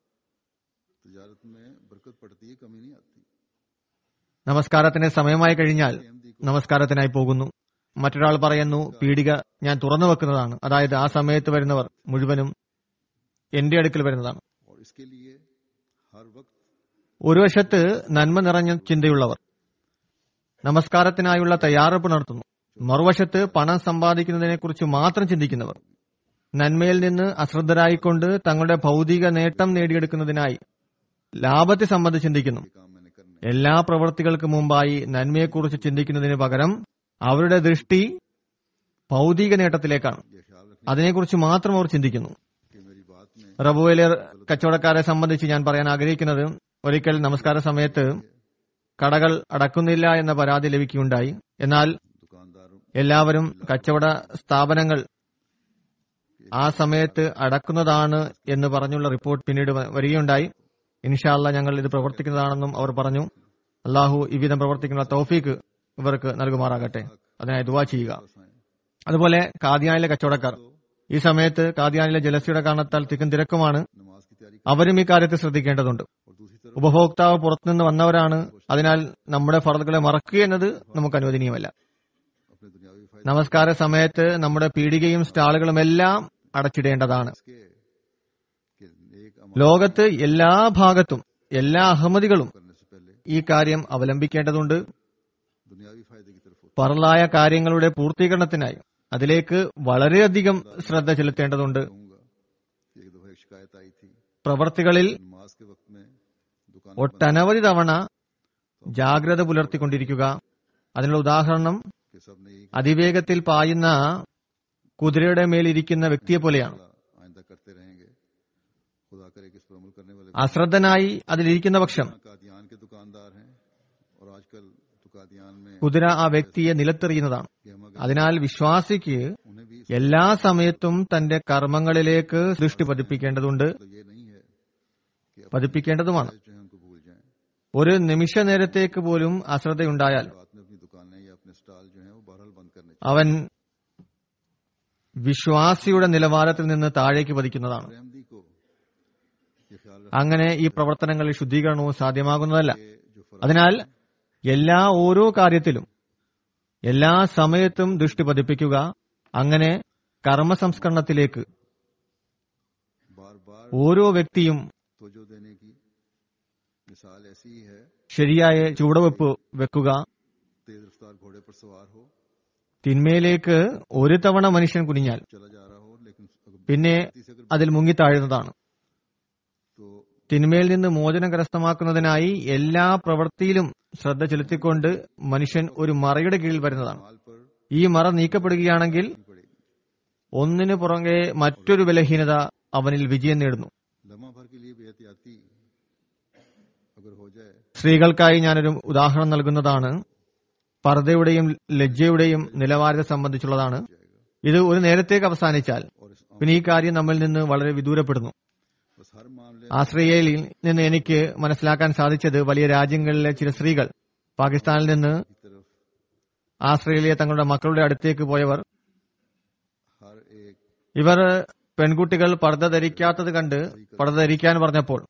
तिजारत में बरकत पड़ती है, कमी नहीं आती। നമസ്കാരത്തിന് സമയമായി കഴിഞ്ഞാൽ നമസ്കാരത്തിനായി പോകുന്നു. മറ്റൊരാൾ പറയുന്നു, പീടിക ഞാൻ തുറന്നു വെക്കുന്നതാണ്. അതായത് ആ സമയത്ത് വരുന്നവർ മുഴുവനും എന്റെ അടുക്കൽ വരുന്നതാണ്. और इसके लिए हर वक्त ഒരു വശത്ത് നന്മ നിറഞ്ഞ ചിന്തയുള്ളവർ നമസ്കാരത്തിനായുള്ള തയ്യാറെടുപ്പ് നടത്തുന്നു. മറുവശത്ത് പണം സമ്പാദിക്കുന്നതിനെക്കുറിച്ച് മാത്രം ചിന്തിക്കുന്നവർ നന്മയിൽ നിന്ന് അശ്രദ്ധരായിക്കൊണ്ട് തങ്ങളുടെ ഭൗതിക നേട്ടം നേടിയെടുക്കുന്നതിനായി ലാഭത്തെ സംബന്ധിച്ച് ചിന്തിക്കുന്നു. काम मैंने करने എല്ലാ പ്രവൃത്തികൾക്ക് മുമ്പായി നന്മയെക്കുറിച്ച് ചിന്തിക്കുന്നതിന് പകരം അവരുടെ ദൃഷ്ടി ഭൗതിക നേട്ടത്തിലേക്കാണ്. ये ख्याल रखने അതിനെക്കുറിച്ച് മാത്രം അവർ ചിന്തിക്കുന്നു. की मेरी बात में റബുവിലെ കച്ചവടക്കാരെ സംബന്ധിച്ച് ഞാൻ പറയാൻ ആഗ്രഹിക്കുന്നത്, ഒരിക്കൽ നമസ്കാര സമയത്ത് കടകൾ അടക്കുന്നില്ല എന്ന പരാതി ലഭിക്കുകയുണ്ടായി. എന്നാൽ दुकानदारों എല്ലാവരും കച്ചവട സ്ഥാപനങ്ങൾ ആ സമയത്ത് അടക്കുന്നതാണ് എന്ന് പറഞ്ഞുള്ള റിപ്പോർട്ട് പിന്നീട് വരികയുണ്ടായി. ഇൻഷാ അല്ലാഹ് ഞങ്ങൾ ഇത് പ്രവർത്തിക്കുന്നതാണെന്നും അവർ പറഞ്ഞു. അള്ളാഹു ഇവിധം പ്രവർത്തിക്കുന്ന തൗഫീക്ക് ഇവർക്ക് നൽകുമാറാകട്ടെ. അതിനായി ദുആ ചെയ്യുക. അതുപോലെ കാദിയാനിലെ കച്ചവടക്കാർ ഈ സമയത്ത് കാദിയാനിലെ ജലസിയുടെ കാരണത്താൽ തിക്കും തിരക്കുമാണ്. नमाज की तैयारी അവരും ഈ കാര്യത്തിൽ ശ്രദ്ധിക്കേണ്ടതുണ്ട്. और दूसरी तरफ ഉപഭോക്താവ് പുറത്തുനിന്ന് വന്നവരാണ്. അതിനാൽ നമ്മുടെ ഫർദുകളെ മറക്കുക എന്നത് നമുക്ക് അനുവദനീയമല്ല. अपने दुनियावी फायदे നമസ്കാര സമയത്ത് നമ്മുടെ പീടികയും സ്റ്റാളുകളും എല്ലാം അടച്ചിടേണ്ടതാണ്. के नेक अमल ലോകത്ത് എല്ലാ ഭാഗത്തും എല്ലാ അഹമ്മദികളും करने से पहले ഈ കാര്യം അവലംബിക്കേണ്ടതുണ്ട്. दुनियावी फायदे की तरफ होता പറലായ കാര്യങ്ങളുടെ പൂർത്തീകരണത്തിനായി അതിലേക്ക് വളരെയധികം ശ്രദ്ധ ചെലുത്തേണ്ടതുണ്ട്. कहूंगा कि एक दफा एक शिकायत आई थी, പ്രവർത്തികളിൽ नमाज के वक्त में दुकान ഒട്ടനവധി തവണ ജാഗ്രത പുലർത്തിക്കൊണ്ടിരിക്കുക. അതിനുള്ള ഉദാഹരണം के सब ने एक അതിവേഗത്തിൽ പായുന്ന കുതിരയുടെ മേലിരിക്കുന്ന വ്യക്തിയെ പോലെയാണ്. आइंदा करते रहेंगे। खुदा करे कि इस पर अमल करने वाले അശ്രദ്ധനായി അതിലിരിക്കുന്ന പക്ഷം कादियान के दुकानदार हैं और आजकल तो कादियान में കുതിര ആ വ്യക്തിയെ നിലത്തെറിയുന്നതാണ്. गेहमा അതിനാൽ വിശ്വാസിക്ക് उन्हें भी എല്ലാ സമയത്തും തന്റെ കർമ്മങ്ങളിലേക്ക് ദൃഷ്ടി പതിപ്പിക്കേണ്ടതുണ്ട്, मतलब ये नहीं है कि പതിപ്പിക്കേണ്ടതുമാണ്. जो है उनको भूल जाएं। ഒരു നിമിഷ നേരത്തേക്ക് പോലും അശ്രദ്ധയുണ്ടായാൽ रात में अपनी दुकानें या अपने स्टॉल जो हैं वो बहरहाल बंद करने അവൻ വിശ്വാസിയുടെ നിലവാരത്തിൽ നിന്ന് താഴേക്ക് പതിക്കുന്നതാണ്. चाहिए। अहमदी को ये ख्याल അങ്ങനെ ഈ പ്രവർത്തനങ്ങളിൽ ശുദ്ധീകരണവും സാധ്യമാകുന്നതല്ല. रखे जो फर्ज അതിനാൽ എല്ലാ ഓരോ കാര്യത്തിലും എല്ലാ സമയത്തും ദൃഷ്ടി പതിപ്പിക്കുക. അങ്ങനെ കർമ്മ സംസ്കരണത്തിലേക്ക് बार बार ഓരോ വ്യക്തിയും तवज्जो देने की मिसाल ऐसी ही है, ശരിയായ ചുവടുവെപ്പ് വെക്കുക. तेज रफ्तार घोड़े पर सवार हो, തിന്മയിലേക്ക് ഒരു തവണ മനുഷ്യൻ കുനിഞ്ഞാൽ चला जा रहा हो, लेकिन अगर പിന്നെ गलती से अगर അതിൽ മുങ്ങിത്താഴുന്നതാണ്. तो തിന്മയിൽ നിന്ന് മോചനം കരസ്ഥമാക്കുന്നതിനായി എല്ലാ പ്രവൃത്തിയിലും ശ്രദ്ധ ചെലുത്തിക്കൊണ്ട് മനുഷ്യൻ ഒരു മറയുടെ കീഴിൽ വരുന്നതാണ്. माल पर ഈ മറ നീക്കപ്പെടുകയാണെങ്കിൽ नहीं पड़ेगी। ഒന്നിനു പുറകെ മറ്റൊരു ബലഹീനത അവനിൽ വിജയം നേടുന്നു. लम्हा भर के लिए बेहतियाती अगर हो जाए സ്ത്രീകൾക്കായി ഞാനൊരു ഉദാഹരണം നൽകുന്നതാണ്. പർദ്ദയുടെയും ലജ്ജയുടെയും നിലവാരത്തെ സംബന്ധിച്ചുള്ളതാണ്. ഇത് ഒരു നേരത്തേക്ക് അവസാനിച്ചാൽ और इस പിന്നെ ഈ കാര്യം നമ്മിൽ നിന്ന് വളരെ വിദൂരപ്പെടുന്നു. बस हर मामले ആശ്രയയിൽ നിന്ന് എനിക്ക് മനസ്സിലാക്കാൻ സാധിച്ചത് വലിയ രാജ്യങ്ങളിലെ ചില സ്ത്രീകൾ പാകിസ്ഥാനിൽ നിന്ന് की तरफ ആശ്രയയിലെ തങ്ങളുടെ മക്കളുടെ അടുത്തേക്ക് പോയവർ हर एक ഇവർ പെൺകുട്ടികൾ പർദ്ദ ധരിക്കാത്തത് കണ്ട് പർദ്ദ ധരിക്കാൻ പറഞ്ഞപ്പോൾ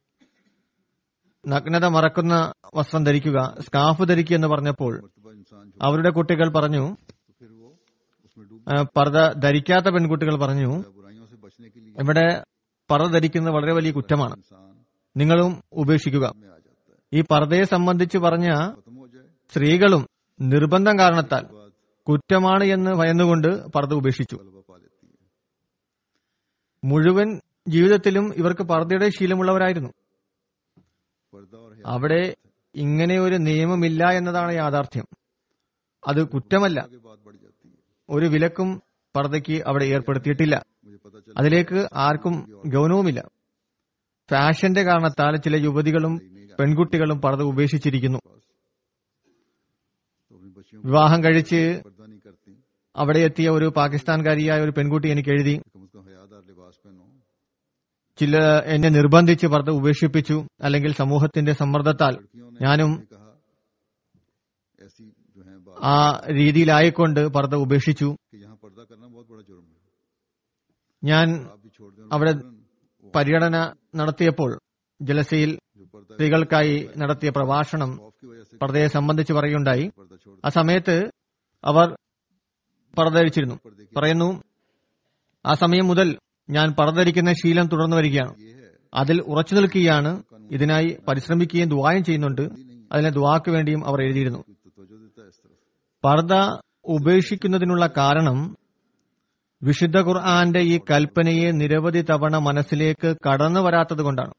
നഗ്നത മറക്കുന്ന വസ്ത്രം ധരിക്കുക, സ്കാർഫ് ധരിക്കുക എന്ന് പറഞ്ഞപ്പോൾ मर्तबा इंसान जो അവരുടെ കുട്ടികൾ പറഞ്ഞു, तो फिर वो उसमें डूब പർദ്ദ ധരിക്കാത്ത പെൺകുട്ടികൾ പറഞ്ഞു, जाता है। बुराइयों से बचने के लिए ഇവിടെ പർദ്ദ ധരിക്കുന്നത് വളരെ വലിയ കുറ്റമാണ്, इंसान നിങ്ങളും ഉപേക്ഷിക്കുക. में आ जाता है, ഈ പർദ്ദയെ സംബന്ധിച്ച് പറഞ്ഞ खत्म हो जाए സ്ത്രീകളും നിർബന്ധം കാരണത്താൽ കുറ്റമാണ് എന്ന് ഭയന്നുകൊണ്ട് പർദ്ദ ഉപേക്ഷിച്ചു. गलबा पा लेती है. മുഴുവൻ ജീവിതത്തിലും ഇവർക്ക് പർദ്ദയുടെ ശീലമുള്ളവരായിരുന്നു. पर्दा और हया അവിടെ ഇങ്ങനെ ഒരു നിയമമില്ല എന്നതാണ് യാഥാർത്ഥ്യം. അത് കുറ്റമല്ല. की बात बढ़ जाती है. ഒരു വിലക്കും പർദ്ദയ്ക്ക് അവിടെ ഏർപ്പെടുത്തിയിട്ടില്ല. मुझे पता चला അതിലേക്ക് ആർക്കും ഗൗനവുമില്ല. ഫാഷന്റെ കാരണത്താൽ ചില യുവതികളും പെൺകുട്ടികളും പർദ്ദ ഉപേക്ഷിച്ചിരിക്കുന്നു. तो अपनी बच्चियों വിവാഹം കഴിച്ച് को पर्दा नहीं करती. അവിടെ എത്തിയ ഒരു പാകിസ്ഥാൻകാരിയായ ഒരു പെൺകുട്ടി എനിക്ക് എഴുതി, कम से कम हयादार लिबास पहनो. ചില എന്നെ നിർബന്ധിച്ച് പർദ്ദ ഉപേക്ഷിപ്പിച്ചു, അല്ലെങ്കിൽ സമൂഹത്തിന്റെ സമ്മർദ്ദത്താൽ लड़कियों ने ഞാനും कहा ऐसी जो है बात ആ രീതിയിലായിക്കൊണ്ട് പർദ്ദ ഉപേക്ഷിച്ചു. कि यहाँ पर्दा करना बहुत बड़ा जुर्म है. ഞാൻ आप भी छोड़ दें. അവിടെ പര്യടന നടത്തിയപ്പോൾ ജലസയിൽ जो पर्दा സ്ത്രീകൾക്കായി നടത്തിയ പ്രഭാഷണം खौफ की वजह से പർദ്ദയെ സംബന്ധിച്ച് പറയുകയുണ്ടായി. पर्दा छोड़ ആ സമയത്ത് അവർ പർദ്ദ ധരിച്ചിരുന്നു. पर्दे की പറയുന്നു, ആ സമയം മുതൽ ഞാൻ പർദ്ദ ധരിക്കുന്ന ശീലം തുടർന്നു വരികയാണ്. ये है അതിൽ ഉറച്ചു നിൽക്കുകയാണ്. ഇതിനായി പരിശ്രമിക്കുകയും ദുആയും ചെയ്യുന്നുണ്ട്. അതിനെ ദുആക്ക് വേണ്ടിയും അവർ എഴുതിയിരുന്നു. तो तवज्जो देता है इस तरफ. പർദ്ദ ഉപേക്ഷിക്കുന്നതിനുള്ള കാരണം വിശുദ്ധ ഖുർആന്റെ ഈ കൽപ്പനയെ നിരവധി തവണ മനസ്സിലേക്ക് കടന്നു വരാത്തത് കൊണ്ടാണ്.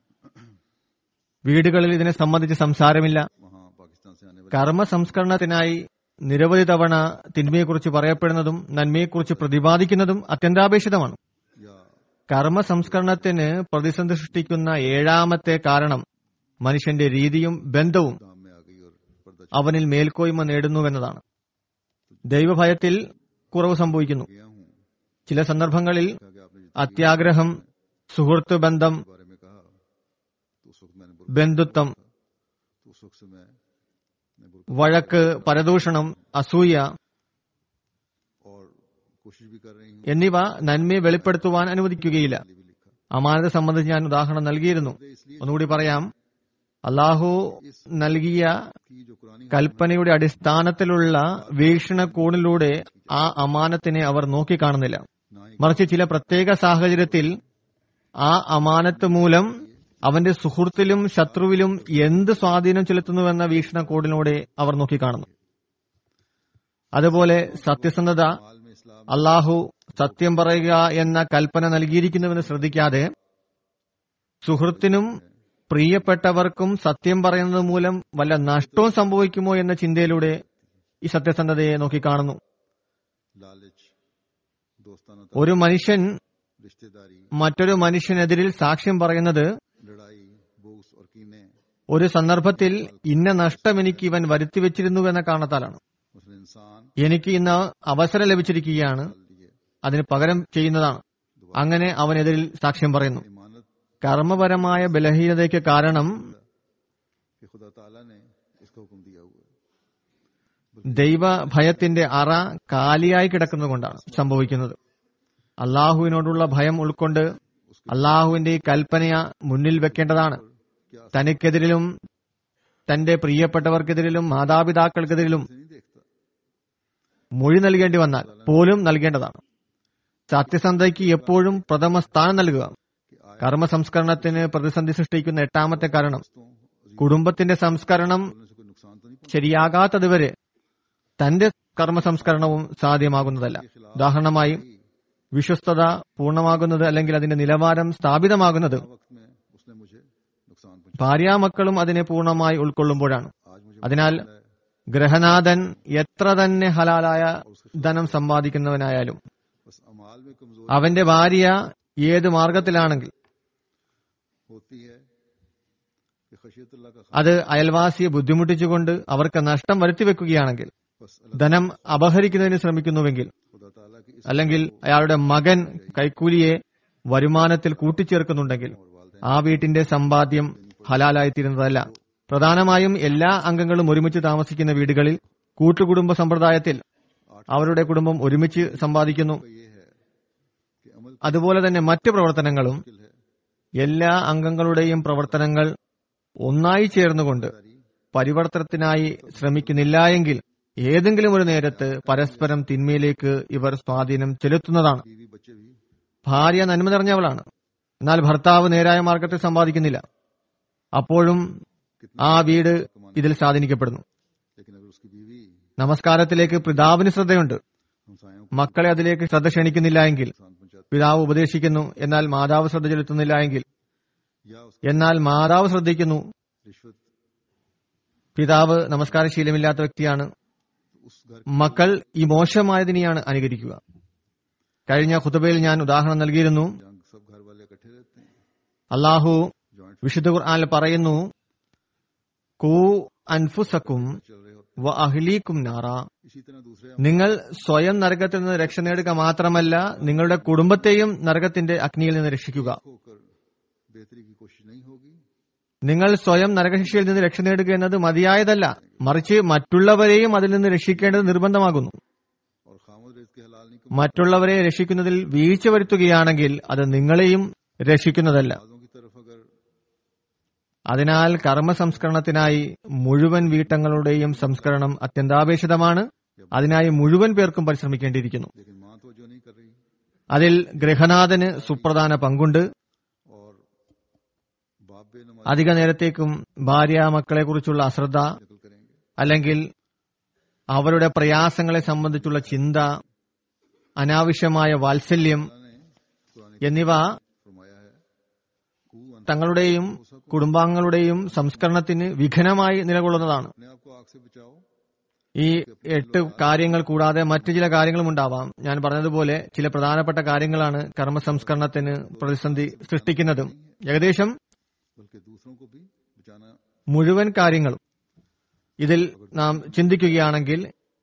വീടുകളിൽ ഇതിനെ സംബന്ധിച്ച് സംസാരമില്ല. वहाँ पाकिस्तान से आने वाले കർമ്മ സംസ്കരണത്തിനായി നിരവധി തവണ തിന്മയെക്കുറിച്ച് പറയപ്പെടുന്നതും നന്മയെക്കുറിച്ച് പ്രതിപാദിക്കുന്നതും അത്യന്താപേക്ഷിതമാണ്. या കർമ്മ സംസ്കരണത്തിന് പ്രതിസന്ധി സൃഷ്ടിക്കുന്ന ഏഴാമത്തെ കാരണം മനുഷ്യന്റെ രീതിയും ബന്ധവും दाम में आ गई और पर्दा അവനിൽ മേൽക്കോയ്മ നേടുന്നുവെന്നതാണ്. ദൈവഭയത്തിൽ കുറവ് സംഭവിക്കുന്നു. गया हूँ. ചില സന്ദർഭങ്ങളിൽ कहा कि आपने അത്യാഗ്രഹം, സുഹൃത്ത് ബന്ധം, जिस बारे में कहा तो उस वक्त मैंने ബന്ധുത്വം, तो उस वक्त से मैं വഴക്ക്, പരദൂഷണം, അസൂയ और कोशिश भी कर रही हूँ. എന്നിവ നന്മയെ വെളിപ്പെടുത്തുവാൻ അനുവദിക്കുകയില്ല. भी लिखा അമാനത സംബന്ധിച്ച് ഞാൻ ഉദാഹരണം നൽകിയിരുന്നു. ഒന്നുകൂടി പറയാം. അള്ളാഹു നൽകിയ कि जो कुरानी കൽപ്പനയുടെ അടിസ്ഥാനത്തിലുള്ള വീക്ഷണകോണിലൂടെ ആ അമാനത്തിനെ അവർ നോക്കിക്കാണുന്നില്ല. ना ही മറിച്ച് ചില പ്രത്യേക സാഹചര്യത്തിൽ ആ അമാനത്ത് മൂലം അവന്റെ സുഹൃത്തിലും ശത്രുവിലും എന്ത് സ്വാധീനം ചെലുത്തുന്നുവെന്ന വീക്ഷണകോണിലൂടെ അവർ നോക്കിക്കാണുന്നു. അതുപോലെ സത്യസന്ധത, माल में इस्लाम അള്ളാഹു സത്യം പറയുക എന്ന കൽപ്പന നൽകിയിരിക്കുന്നുവെന്ന് ശ്രദ്ധിക്കാതെ സുഹൃത്തിനും പ്രിയപ്പെട്ടവർക്കും സത്യം പറയുന്നത് മൂലം വല്ല നഷ്ടവും സംഭവിക്കുമോ എന്ന ചിന്തയിലൂടെ ഈ സത്യസന്ധതയെ നോക്കിക്കാണുന്നു. लालच दोस्ताना ഒരു മനുഷ്യൻ रिश्तेदारी മറ്റൊരു മനുഷ്യനെതിരിൽ സാക്ഷ്യം പറയുന്നത് लड़ाई बोस और कीने ഒരു സന്ദർഭത്തിൽ ഇന്ന നഷ്ടം എനിക്ക് ഇവൻ വരുത്തിവെച്ചിരുന്നുവെന്ന കാരണത്താലാണ്. उसने इंसान എനിക്ക് ഇന്ന് അവസരം ലഭിച്ചിരിക്കുകയാണ്, लिए അതിന് പകരം ചെയ്യുന്നതാണ്. അങ്ങനെ അവനെതിരിൽ സാക്ഷ്യം പറയുന്നു. इमानत കർമ്മപരമായ ബലഹീനതയ്ക്ക് കാരണം कि खुदा ताला ने इसका हुक्म दिया हुआ है. ദൈവഭയത്തിന്റെ അറ കാലിയായി കിടക്കുന്നതുകൊണ്ടാണ് സംഭവിക്കുന്നത്. അള്ളാഹുവിനോടുള്ള ഭയം ഉൾക്കൊണ്ട് അള്ളാഹുവിന്റെ ഈ കൽപ്പനയ മുന്നിൽ വെക്കേണ്ടതാണ്. തനിക്കെതിരിലും തന്റെ പ്രിയപ്പെട്ടവർക്കെതിരിലും മാതാപിതാക്കൾക്കെതിരിലും नहीं देखता മൊഴി നൽകേണ്ടി വന്നാൽ പോലും നൽകേണ്ടതാണ്. സത്യസന്ധതയ്ക്ക് എപ്പോഴും പ്രഥമ സ്ഥാനം നൽകുക. കർമ്മ സംസ്കരണത്തിന് പ്രതിസന്ധി സൃഷ്ടിക്കുന്ന എട്ടാമത്തെ കാരണം കുടുംബത്തിന്റെ സംസ്കരണം बोलने से कोई नुकसान तो नहीं ശരിയാകാത്തതുവരെ തന്റെ കർമ്മ സംസ്കരണവും സാധ്യമാകുന്നതല്ല. ഉദാഹരണമായി വിശ്വസ്തത പൂർണ്ണമാകുന്നത് അല്ലെങ്കിൽ അതിന്റെ നിലവാരം സ്ഥാപിതമാകുന്നത് वक्त में उसने मुझे नुकसान पहुंचा. ഭാര്യാമക്കളും അതിനെ പൂർണ്ണമായി ഉൾക്കൊള്ളുമ്പോഴാണ്. आज मुझे അതിനാൽ ഗ്രഹനാഥൻ എത്ര തന്നെ ഹലാലായ ധനം സമ്പാദിക്കുന്നവനായാലും बस अमाल में कमजोर അവന്റെ ഭാര്യ ഏത് മാർഗത്തിലാണെങ്കിൽ होती है कि खशियतुल्लाह का അത് അയൽവാസിയെ ബുദ്ധിമുട്ടിച്ചുകൊണ്ട് അവർക്ക് നഷ്ടം വരുത്തിവെക്കുകയാണെങ്കിൽ, बस ധനം അപഹരിക്കുന്നതിന് ശ്രമിക്കുന്നുവെങ്കിൽ, खुदा ताला की इस അല്ലെങ്കിൽ അയാളുടെ മകൻ കൈക്കൂലിയെ വരുമാനത്തിൽ കൂട്ടിച്ചേർക്കുന്നുണ്ടെങ്കിൽ ആ വീട്ടിന്റെ സമ്പാദ്യം ഹലാലായിത്തീരുന്നതല്ല. പ്രധാനമായും എല്ലാ അംഗങ്ങളും ഒരുമിച്ച് താമസിക്കുന്ന വീടുകളിൽ കൂട്ടുകുടുംബ സമ്പ്രദായത്തിൽ അവരുടെ കുടുംബം ഒരുമിച്ച് സമ്പാദിക്കുന്നു. ये है कि अमल അതുപോലെ തന്നെ മറ്റു പ്രവർത്തനങ്ങളും मुश्किल है. എല്ലാ അംഗങ്ങളുടെയും പ്രവർത്തനങ്ങൾ ഒന്നായി ചേർന്നുകൊണ്ട് പരിവർത്തനത്തിനായി ശ്രമിക്കുന്നില്ല എങ്കിൽ ഏതെങ്കിലും ഒരു നേരത്ത് പരസ്പരം തിന്മയിലേക്ക് ഇവർ സ്വാധീനം ചെലുത്തുന്നതാണ്. बीवी बच्चे भी ഭാര്യ നന്മ നിറഞ്ഞവളാണ്, എന്നാൽ ഭർത്താവ് നേരായ മാർഗത്തിൽ സമ്പാദിക്കുന്നില്ല. അപ്പോഴും ആ വീട് ഇതിൽ സ്വാധീനിക്കപ്പെടുന്നു. लेकिन अगर उसकी നമസ്കാരത്തിലേക്ക് പിതാവിന് ശ്രദ്ധയുണ്ട്. हमसायों को മക്കളെ അതിലേക്ക് ശ്രദ്ധ ക്ഷണിക്കുന്നില്ല എങ്കിൽ नुकसान पहुंचाते പിതാവ് ഉപദേശിക്കുന്നു, എന്നാൽ മാതാവ് ശ്രദ്ധ ചെലുത്തുന്നില്ല എങ്കിൽ, या उस എന്നാൽ മാതാവ് ശ്രദ്ധിക്കുന്നു, रिश्वत പിതാവ് നമസ്കാരശീലമില്ലാത്ത വ്യക്തിയാണ്, उस घर മക്കൾ ഈ മോശമായതിനെയാണ് അനുകരിക്കുക. കഴിഞ്ഞ ഖുതുബയിൽ ഞാൻ ഉദാഹരണം നൽകിയിരുന്നു. जहाँ सब घर वाले इकट्ठे रहते हैं, അള്ളാഹു जॉइंट വിശുദ്ധ ഖുർആനിൽ പറയുന്നു, കൂ അൻഫുസക്കും चल रहे होते വ അഹ്ലീക്കും നാറ. हैं। इसी तरह दूसरे നിങ്ങൾ സ്വയം നരകത്തിൽ നിന്ന് രക്ഷ നേടുക മാത്രമല്ല, നിങ്ങളുടെ കുടുംബത്തെയും നരകത്തിന്റെ അഗ്നിയിൽ നിന്ന് രക്ഷിക്കുക. होकर बेहतरी की कोशिश नहीं होगी, നിങ്ങൾ സ്വയം നരകശിക്ഷയിൽ നിന്ന് രക്ഷ നേടുക എന്നത് മതിയായതല്ല, മറിച്ച് മറ്റുള്ളവരെയും അതിൽ നിന്ന് രക്ഷിക്കേണ്ടത് നിർബന്ധമാകുന്നു. और खामद रिज़्क़ के हलाल नहीं മറ്റുള്ളവരെ രക്ഷിക്കുന്നതിൽ വീഴ്ച വരുത്തുകയാണെങ്കിൽ അത് നിങ്ങളെയും രക്ഷിക്കുന്നതല്ല. बाजों की तरफ अगर അതിനാൽ കർമ്മ സംസ്കരണത്തിനായി മുഴുവൻ വീട്ടങ്ങളുടെയും സംസ്കരണം അത്യന്താപേക്ഷിതമാണ്. അതിനായി മുഴുവൻ പേർക്കും പരിശ്രമിക്കേണ്ടിയിരിക്കുന്നു. लेकिन माँ तो जो नहीं कर रही അതിൽ ഗൃഹനാഥന് സുപ്രധാന പങ്കുണ്ട്. और बाप बेनमाज അധിക നേരത്തേക്കും ഭാര്യ മക്കളെ കുറിച്ചുള്ള അശ്രദ്ധ नकल करेंगे। അല്ലെങ്കിൽ അവരുടെ പ്രയാസങ്ങളെ സംബന്ധിച്ചുള്ള ചിന്ത, അനാവശ്യമായ വാത്സല്യം अल्लाह ने कुरान എന്നിവ फरमाया है कू തങ്ങളുടെയും കുടുംബാംഗങ്ങളുടെയും സംസ്കരണത്തിന് വിഘ്നമായി നിലകൊള്ളുന്നതാണ്. अपने आप को आग से बचाओ, ഈ 8 കാര്യങ്ങൾ കൂടാതെ മറ്റു ചില കാര്യങ്ങളും ഉണ്ടാവാം. ഞാൻ പറഞ്ഞതുപോലെ ചില പ്രധാനപ്പെട്ട കാര്യങ്ങളാണ് കർമ്മ സംസ്കരണത്തിന് പ്രതിസന്ധി സൃഷ്ടിക്കുന്നത്. ഏകദേശം बल्कि दूसरों को भी बचाना മുഴുവൻ കാര്യങ്ങളും ഇതിൽ നാം ചിന്തിക്കുകയാണെങ്കിൽ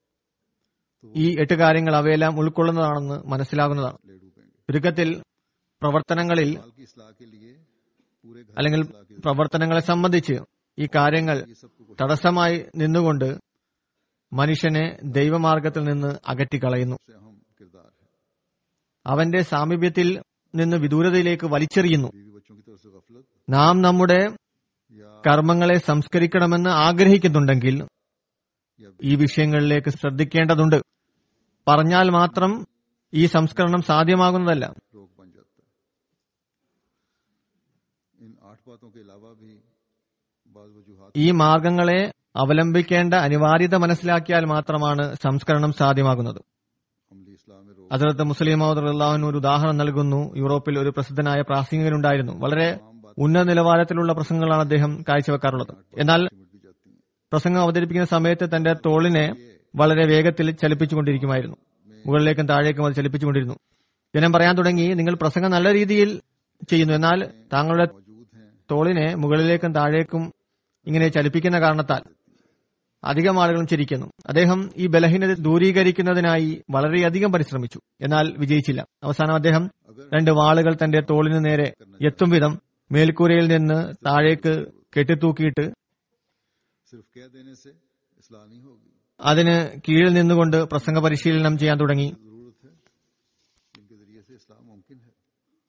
ഈ 8 കാര്യങ്ങൾ അവയെല്ലാം ഉൾക്കൊള്ളുന്നതാണെന്ന് മനസ്സിലാകുന്നതാണ്. ले डूबेंगे। ചുരുക്കത്തിൽ പ്രവർത്തനങ്ങളിൽ माल की इस्लाह के लिए पूरे घर അല്ലെങ്കിൽ की इस्लाह की പ്രവർത്തനങ്ങളെ സംബന്ധിച്ച് ഈ കാര്യങ്ങൾ ये सबको തടസ്സമായി നിന്നുകൊണ്ട് മനുഷ്യനെ ദൈവമാർഗത്തിൽ നിന്ന് അകറ്റിക്കളയുന്നു. सबसे अहम किरदार है। അവന്റെ സാമീപ്യത്തിൽ നിന്ന് വിദൂരതയിലേക്ക് വലിച്ചെറിയുന്നു. बीवी बच्चों की तरफ से गफलत നാം നമ്മുടെ या കർമ്മങ്ങളെ സംസ്കരിക്കണമെന്ന് ആഗ്രഹിക്കുന്നുണ്ടെങ്കിൽ या ഈ വിഷയങ്ങളിലേക്ക് ശ്രദ്ധിക്കേണ്ടതുണ്ട്. പറഞ്ഞാൽ മാത്രം ഈ സംസ്കരണം സാധ്യമാകുന്നതല്ല. रोग बन जाता है। इन 8 बातों के अलावा भी बाज़ वजूहात ഈ മാർഗങ്ങളെ അവലംബിക്കേണ്ട അനിവാര്യത മനസ്സിലാക്കിയാൽ മാത്രമാണ് സംസ്കരണം സാധ്യമാകുന്നത്. अमली इस्लाम में रोग ഹസ്രത്ത് മുസ്ലിം മൗദ് റളിയല്ലാഹു അൻഹു ഒരു ഉദാഹരണം നൽകുന്നു. യൂറോപ്പിൽ ഒരു പ്രസിദ്ധനായ പ്രാസംഗികനുണ്ടായിരുന്നു. വളരെ ഉന്നത നിലവാരത്തിലുള്ള പ്രസംഗങ്ങളാണ് അദ്ദേഹം കാഴ്ചവെക്കാറുള്ളത്. എന്നാൽ सिमट भी जाती हैं। പ്രസംഗം അവതരിപ്പിക്കുന്ന സമയത്ത് തന്റെ തോളിനെ വളരെ വേഗത്തിൽ ചലിപ്പിച്ചുകൊണ്ടിരിക്കുമായിരുന്നു. മുകളിലേക്കും താഴേക്കും അത് ചലിപ്പിച്ചുകൊണ്ടിരുന്നു. ജനം പറയാൻ തുടങ്ങി, നിങ്ങൾ പ്രസംഗം നല്ല രീതിയിൽ ചെയ്യുന്നു, എന്നാൽ താങ്കളുടെ मौजूद हैं തോളിനെ മുകളിലേക്കും താഴേക്കും ഇങ്ങനെ ചലിപ്പിക്കുന്ന കാരണത്താൽ അധികം ആളുകളും ചിരിക്കുന്നു. അദ്ദേഹം ഈ ബലഹീനത ദൂരീകരിക്കുന്നതിനായി വളരെയധികം പരിശ്രമിച്ചു, എന്നാൽ വിജയിച്ചില്ല. അവസാനം അദ്ദേഹം 2 വാളുകൾ തന്റെ തോളിന് നേരെ എത്തും വിധം മേൽക്കൂരയിൽ നിന്ന് താഴേക്ക് കെട്ടിത്തൂക്കിയിട്ട് सिर्फ कह देने से इस्लाह नहीं होगी, അതിന് കീഴിൽ നിന്നുകൊണ്ട് പ്രസംഗ പരിശീലനം ചെയ്യാൻ തുടങ്ങി. जरूरत है जिनके जरिए से इस्लाम मुमकिन है।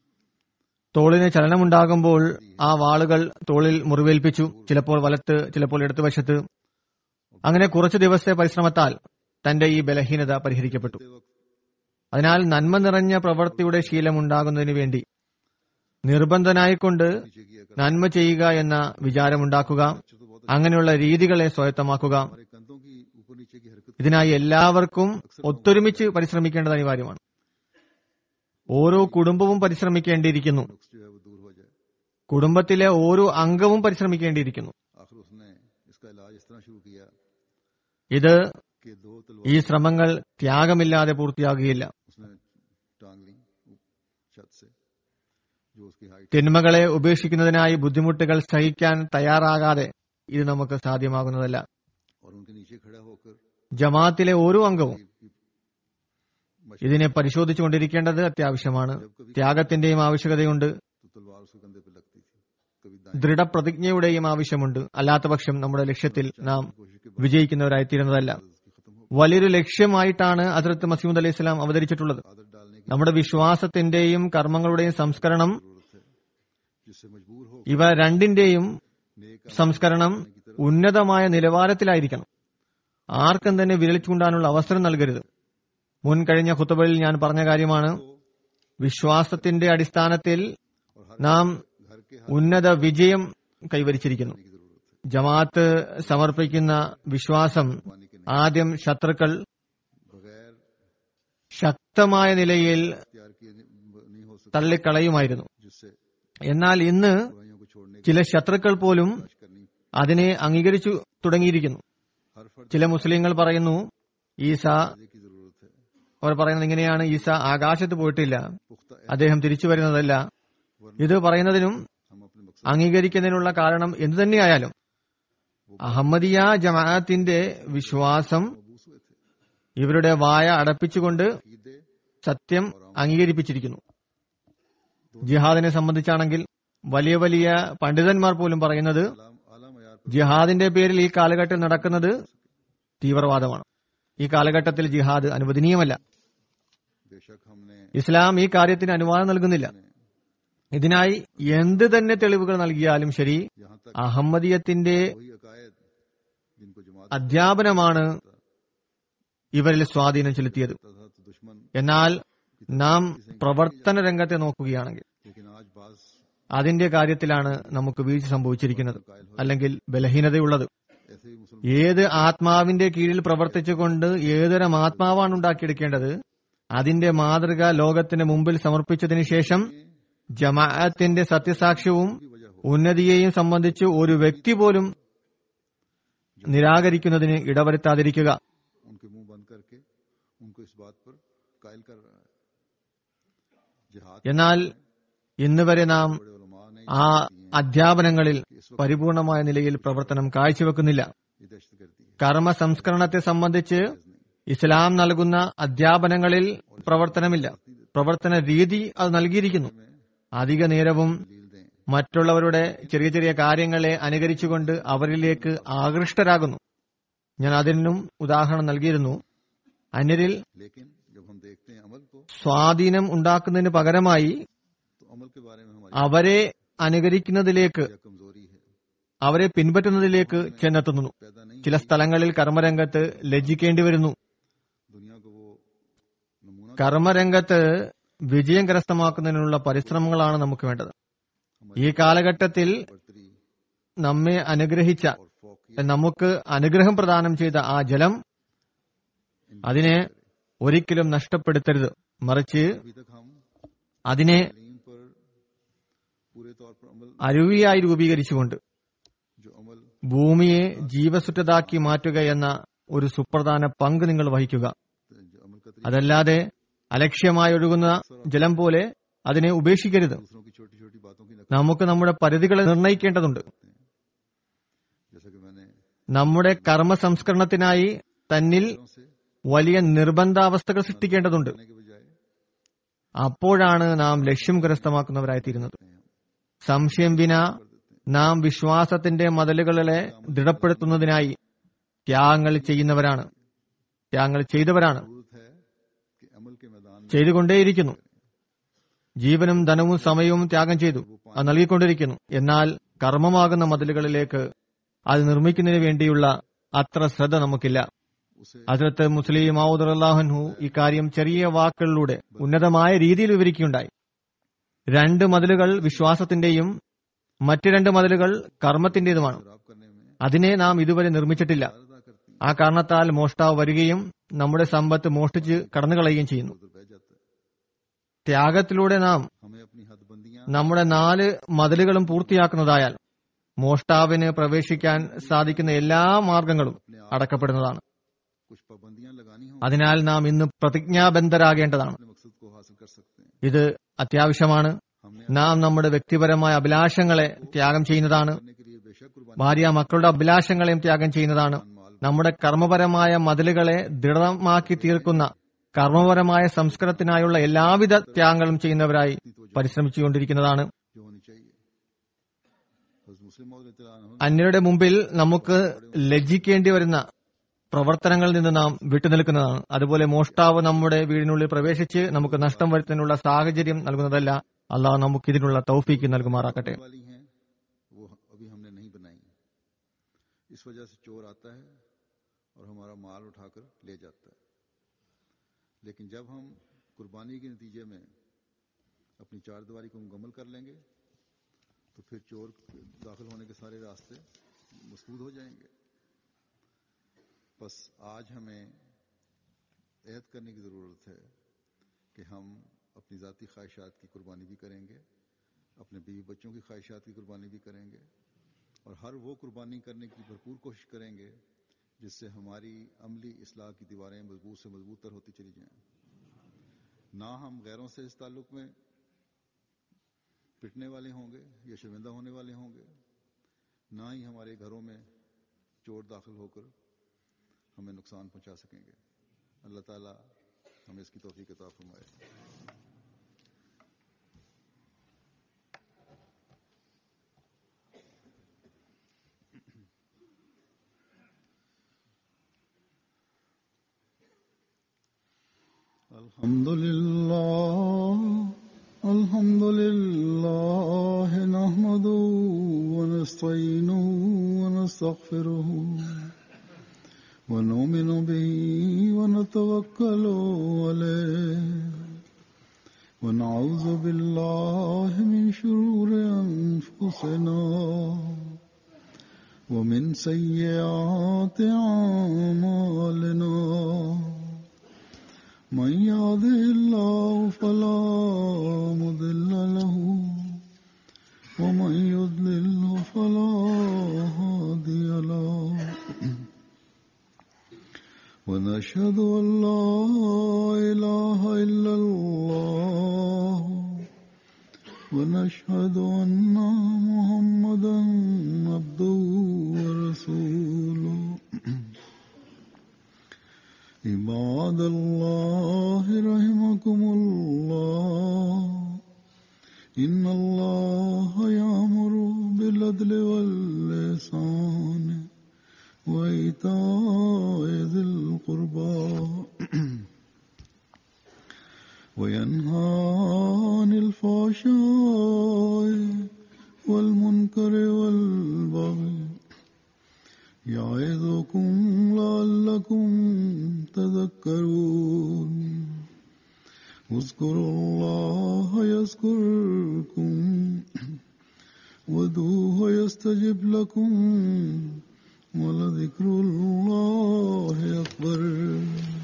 തോളിന് ചലനമുണ്ടാകുമ്പോൾ ആ വാളുകൾ തോളിൽ മുറിവേൽപ്പിച്ചു, ചിലപ്പോൾ വലത്ത്, ചിലപ്പോൾ ഇടതുവശത്ത്. അങ്ങനെ കുറച്ചു ദിവസത്തെ പരിശ്രമത്താൽ തന്റെ ഈ ബലഹീനത പരിഹരിക്കപ്പെട്ടു. അതിനാൽ നന്മ നിറഞ്ഞ പ്രവൃത്തിയുടെ ശീലമുണ്ടാകുന്നതിന് വേണ്ടി നിർബന്ധനായിക്കൊണ്ട് नीचे किया कर നന്മ ചെയ്യുക എന്ന വിചാരമുണ്ടാക്കുക, അങ്ങനെയുള്ള രീതികളെ സ്വായത്തമാക്കുക. हमारे कंधों की ऊपर नीचे की हरकत ഇതിനായി എല്ലാവർക്കും ഒത്തൊരുമിച്ച് പരിശ്രമിക്കേണ്ടത് അനിവാര്യമാണ്. ഓരോ കുടുംബവും പരിശ്രമിക്കേണ്ടിയിരിക്കുന്നു. नुक्स जो है वो दूर हो जाए। കുടുംബത്തിലെ ഓരോ അംഗവും പരിശ്രമിക്കേണ്ടിയിരിക്കുന്നു. आखिर उसने इसका इलाज इस तरह शुरू किया ഇത് कि 2 ഈ तलवार ശ്രമങ്ങൾ ത്യാഗമില്ലാതെ പൂർത്തിയാകുകയില്ല. उसने टांग ली छत से, जो उसकी हाइट തിന്മകളെ ഉപേക്ഷിക്കുന്നതിനായി ബുദ്ധിമുട്ടുകൾ സഹിക്കാൻ തയ്യാറാകാതെ ഇത് നമുക്ക് സാധ്യമാകുന്നതല്ല. और उनके नीचे खड़ा होकर ജമാഅത്തിലെ ഓരോ അംഗവും की ഇതിനെ പരിശോധിച്ചുകൊണ്ടിരിക്കേണ്ടത് അത്യാവശ്യമാണ്. ത്യാഗത്തിന്റെയും ആവശ്യകതയുണ്ട്, तो तलवार उसके कंधे पे लगती थी, कभी दाएं ദൃഢപ്രതിജ്ഞയുടെയും ആവശ്യമുണ്ട്. അല്ലാത്തപക്ഷം നമ്മുടെ ലക്ഷ്യത്തിൽ നാം कोशिश के വിജയിക്കുന്നവരായിത്തീരുന്നതല്ല. बाद उसकी खत्म हो വലിയൊരു ലക്ഷ്യമായിട്ടാണ് ഹസ്രത്ത് മസീഹ് അലൈഹി സ്വലാം അവതരിച്ചിട്ടുള്ളത്. आदत डालने की നമ്മുടെ വിശ്വാസത്തിന്റെയും കർമ്മങ്ങളുടെയും സംസ്കരണം, जरूरत है, जिससे मजबूर हो ഇവ രണ്ടിന്റെയും नेक സംസ്കരണം ഉന്നതമായ നിലവാരത്തിലായിരിക്കണം. ആർക്കും തന്നെ വിരൽ ചൂണ്ടാനുള്ള അവസരം നൽകരുത്. മുൻ കഴിഞ്ഞ ഖുതുബയിൽ ഞാൻ പറഞ്ഞ കാര്യമാണ്. വിശ്വാസത്തിന്റെ അടിസ്ഥാനത്തിൽ और हर നാം घर के ഉന്നത വിജയം കൈവരിച്ചിരിക്കുന്നു. की जरूरत है, ജമാഅത്ത് സമർപ്പിക്കുന്ന വിശ്വാസം पानी के नहीं। ആദ്യം ശത്രുക്കൾ बगैर ശക്തമായ നിലയിൽ इख्तियार किए नहीं हो सकता, തള്ളിക്കളയുമായിരുന്നു. जिससे എന്നാൽ ഇന്ന് बुराइयों को छोड़ने की ചില ശത്രുക്കൾ പോലും कोशिश करनी। അതിനെ അംഗീകരിച്ചു തുടങ്ങിയിരിക്കുന്നു. हर फर्ज ചില മുസ്ലിങ്ങൾ പറയുന്നു ഈസ, की जरूरत है। അവർ പറയുന്നത് ഇങ്ങനെയാണ്, ഈസ ആകാശത്ത് പോയിട്ടില്ല, पुख्ता അദ്ദേഹം തിരിച്ചു വരുന്നതല്ല. ഇത് പറയുന്നതിനും हम अपने मकसद അംഗീകരിക്കുന്നതിനുള്ള കാരണം എന്തുതന്നെയായാലും അഹമ്മദിയ ജമാഅത്തിന്റെ വിശ്വാസം मबूस हुए थे। ഇവരുടെ വായ അടപ്പിച്ചുകൊണ്ട് ईदे സത്യം അംഗീകരിപ്പിച്ചിരിക്കുന്നു. ജിഹാദിനെ സംബന്ധിച്ചാണെങ്കിൽ വലിയ വലിയ പണ്ഡിതന്മാർ പോലും പറയുന്നത് आला मयार ജിഹാദിന്റെ പേരിൽ ഈ കാലഘട്ടത്തിൽ നടക്കുന്നത് തീവ്രവാദമാണ്. ഈ കാലഘട്ടത്തിൽ ജിഹാദ് അനുവദനീയമല്ല. बेशक हमने ഇസ്ലാം ഈ കാര്യത്തിന് അനുവാദം നൽകുന്നില്ല. ഇതിനായി എന്ത് തന്നെ തെളിവുകൾ നൽകിയാലും ശരി, यहाँ तक അഹമ്മദിയത്തിന്റെ वही अकायद जिनको जमात അധ്യാപനമാണ് ഇവരിൽ സ്വാധീനം ചെലുത്തിയത്. तथा तो दुश्मन, എന്നാൽ നാം പ്രവർത്തന രംഗത്തെ നോക്കുകയാണെങ്കിൽ लेकिन आज बाज അതിന്റെ കാര്യത്തിലാണ് നമുക്ക് വീഴ്ച സംഭവിച്ചിരിക്കുന്നത്, അല്ലെങ്കിൽ ബലഹീനതയുള്ളത്. ऐसे ही मुसलमान ഏത് ആത്മാവിന്റെ കീഴിൽ പ്രവർത്തിച്ചുകൊണ്ട് ഏതൊരു ആത്മാവാണ് ഉണ്ടാക്കിയെടുക്കേണ്ടത്, അതിന്റെ മാതൃക ലോകത്തിന് മുമ്പിൽ സമർപ്പിച്ചതിനു ശേഷം ജമാഅത്തിന്റെ സത്യസാക്ഷ്യവും ഉന്നതിയെയും സംബന്ധിച്ച് ഒരു വ്യക്തി പോലും നിരാകരിക്കുന്നതിന് ഇടവരുത്താതിരിക്കുക. उनके मुंह बंद करके उनको इस बात पर कायल कर रहा है। जिहाद എന്നാൽ ഇന്ന് वരെ നാം बड़े उलमा ने ആ അധ്യാപനങ്ങളിൽ പരിപൂർണമായ നിലയിൽ പ്രവർത്തനം കാഴ്ചവെക്കുന്നില്ല. ये दहशत गर्दी है। കർമ്മ സംസ്കരണത്തെ സംബന്ധിച്ച് ഇസ്ലാം നൽകുന്ന അധ്യാപനങ്ങളിൽ പ്രവർത്തനമില്ല. പ്രവർത്തന രീതി അത് നൽകിയിരിക്കുന്നു. അധിക നേരവും दलील दें, മറ്റുള്ളവരുടെ ചെറിയ ചെറിയ കാര്യങ്ങളെ അനുകരിച്ചുകൊണ്ട് അവരിലേക്ക് ആകൃഷ്ടരാകുന്നു. ഞാൻ അതിനും ഉദാഹരണം നൽകിയിരുന്നു. അന്യരിൽ लेकिन जब हम देखते हैं अमल को, സ്വാധീനം ഉണ്ടാക്കുന്നതിന് പകരമായി तो अमल के बारे में हमारी അവരെ അനുകരിക്കുന്നതിലേക്ക്, क्या कमजोरी है, അവരെ പിൻപറ്റുന്നതിലേക്ക് ചെന്നെത്തുന്നു. पैदा नहीं ചില സ്ഥലങ്ങളിൽ കർമ്മരംഗത്ത് ലജ്ജിക്കേണ്ടി വരുന്നു. दुनिया को वो नमूना കർമ്മരംഗത്ത് വിജയം കരസ്ഥമാക്കുന്നതിനുള്ള പരിശ്രമങ്ങളാണ് നമുക്ക് വേണ്ടത്. ഈ കാലഘട്ടത്തിൽ बर्तरी നമ്മെ അനുഗ്രഹിച്ച, और फौकी നമുക്ക് അനുഗ്രഹം പ്രദാനം ചെയ്ത ആ ജലം അതിനെ ഒരിക്കലും നഷ്ടപ്പെടുത്തരുത്. മറിച്ച് अभी तक हम അതിനെ तालीम पर पूरे तौर पर अमल, അരുവിയായി രൂപീകരിച്ചുകൊണ്ട് जो अमल ഭൂമിയെ ജീവസുറ്റതാക്കി മാറ്റുക എന്ന ഒരു സുപ്രധാന പങ്ക് നിങ്ങൾ വഹിക്കുക. जो अमल का അതല്ലാതെ അലക്ഷ്യമായി ഒഴുകുന്ന ജലം പോലെ അതിനെ ഉപേക്ഷിക്കരുത്. दूसरों की छोटी छोटी बातों की नकल നമുക്ക് നമ്മുടെ പരിധികളെ നിർണ്ണയിക്കേണ്ടതുണ്ട്. जैसा कि मैंने നമ്മുടെ കർമ്മ സംസ്കരണത്തിനായി തന്നിൽ से വലിയ നിർബന്ധാവസ്ഥകൾ സൃഷ്ടിക്കേണ്ടതുണ്ട്. करने के बजाय അപ്പോഴാണ് നാം ലക്ഷ്യം കരസ്ഥമാക്കുന്നവരായിത്തീരുന്നത്. സംശയം വിന നാം വിശ്വാസത്തിന്റെ മതിലുകളെ ദൃഢപ്പെടുത്തുന്നതിനായി ത്യാഗങ്ങൾ ചെയ്യുന്നവരാണ്, ത്യാഗങ്ങൾ ചെയ്തവരാണ്, जरूरत है कि अमल के मैदान में ചെയ്തുകൊണ്ടേയിരിക്കുന്നു. ജീവനും ധനവും സമയവും ത്യാഗം ചെയ്തു, അത് നൽകിക്കൊണ്ടിരിക്കുന്നു. എന്നാൽ കർമ്മമാകുന്ന മതിലുകളിലേക്ക് അത് നിർമ്മിക്കുന്നതിന് വേണ്ടിയുള്ള അത്ര ശ്രദ്ധ നമുക്കില്ല. उसे ഹസ്രത്ത് മുസ്ലിം മൗദ് റളിയല്ലാഹു ഇക്കാര്യം ചെറിയ വാക്കുകളിലൂടെ ഉന്നതമായ രീതിയിൽ വിവരിക്കുകയുണ്ടായി. 2 മതിലുകൾ വിശ്വാസത്തിന്റെയും മറ്റ് 2 മതിലുകൾ കർമ്മത്തിന്റേതുമാണ്. खराब करने में അതിനെ നാം ഇതുവരെ നിർമ്മിച്ചിട്ടില്ല. अदा करती ആ കാരണത്താൽ മോഷ്ടാവ് വരികയും നമ്മുടെ സമ്പത്ത് മോഷ്ടിച്ച് കടന്നുകളയുകയും ചെയ്യുന്നു. उधर बह जाता है। ത്യാഗത്തിലൂടെ നാം हमें अपनी हदबंदियां നമ്മുടെ 4 മതിലുകളും പൂർത്തിയാക്കുന്നതായാൽ മോഷ്ടാവിന് പ്രവേശിക്കാൻ സാധിക്കുന്ന എല്ലാ മാർഗങ്ങളും അടക്കപ്പെടുന്നതാണ്. कुछ पाबंदियां लगानी हो, അതിനാൽ നാം ഇന്ന് പ്രതിജ്ഞാബദ്ധരാകേണ്ടതാണ്. अपने मकसद को हासिल कर सकते हैं। ഇത് അത്യാവശ്യമാണ്. हमने നാം നമ്മുടെ വ്യക്തിപരമായ അഭിലാഷങ്ങളെ ത്യാഗം ചെയ്യുന്നതാണ്. करने के लिए बेशक कुर्बानी ഭാര്യ മക്കളുടെ അഭിലാഷങ്ങളെയും ത്യാഗം ചെയ്യുന്നതാണ്. നമ്മുടെ കർമ്മപരമായ മതിലുകളെ ദൃഢമാക്കി തീർക്കുന്ന കർമ്മപരമായ സംസ്കരണത്തിനായുള്ള എല്ലാവിധ ത്യാഗങ്ങളും ചെയ്യുന്നവരായി പരിശ്രമിച്ചുകൊണ്ടിരിക്കുന്നതാണ്. जो होनी चाहिए। हज़रत मुस्लिम मौद रज़ियल्लाहु अन्हु അന്യരുടെ മുമ്പിൽ നമുക്ക് ലജ്ജിക്കേണ്ടി വരുന്ന പ്രവർത്തനങ്ങളിൽ നിന്ന് നാം വിട്ടുനിൽക്കുന്നതാണ്. അതുപോലെ മോഷ്ടാവ് നമ്മുടെ വീടിനുള്ളിൽ പ്രവേശിച്ച് നമുക്ക് നഷ്ടം വരുത്താനുള്ള സാഹചര്യം നൽകുന്നതല്ല. അള്ളാഹു നമുക്ക് ഇതിനുള്ള തൗഫീക്ക് നൽകുമാറാക്കട്ടെ. वाली हैं वो अभी हमने नहीं बनाई। इस वजह से चोर आता है और हमारा माल उठाकर ले जाता है। लेकिन जब हम कुर्बानी के नतीजे में अपनी चारदीवारी को मुकम्मल कर लेंगे तो फिर चोर दाखिल होने के सारे रास्ते मसदूद हो जाएंगे। بس آج ہمیں عہد کرنے کی ضرورت ہے کہ ہم اپنی ذاتی خواہشات کی قربانی بھی کریں گے، اپنے بیوی بچوں کی خواہشات کی قربانی بھی کریں گے، اور ہر وہ قربانی کرنے کی بھرپور کوشش کریں گے جس سے ہماری عملی اصلاح کی دیواریں مضبوط سے مضبوط تر ہوتی چلی جائیں۔ نہ ہم غیروں سے اس تعلق میں پٹنے والے ہوں گے یا شرمندہ ہونے والے ہوں گے، نہ ہی ہمارے گھروں میں چور داخل ہو کر ہمیں نقصان پہنچا سکیں گے۔ اللہ تعالیٰ ہمیں اس کی توفیق عطا فرمائے۔ الحمد لله نحمده ونستعينه ونستغفره ونؤمن به ونتوكل عليه ونعوذ بالله من شرور أنفسنا ومن سيئات أعمالنا من يهده الله فلا مضل له ومن يضلل فلا هادي له ونشهد أن لا إله إلا الله ونشهد أن محمدا عبده ورسوله عباد الله رحمكم الله إن الله يأمر بالعدل والإحسان وإيتاء ذي القربى وينهى عن الفحشاء والمنكر والبغي يعظكم لعلكم تذكرون اذكروا الله يذكركم وادعوه يستجب لكم ولذكر الله أكبر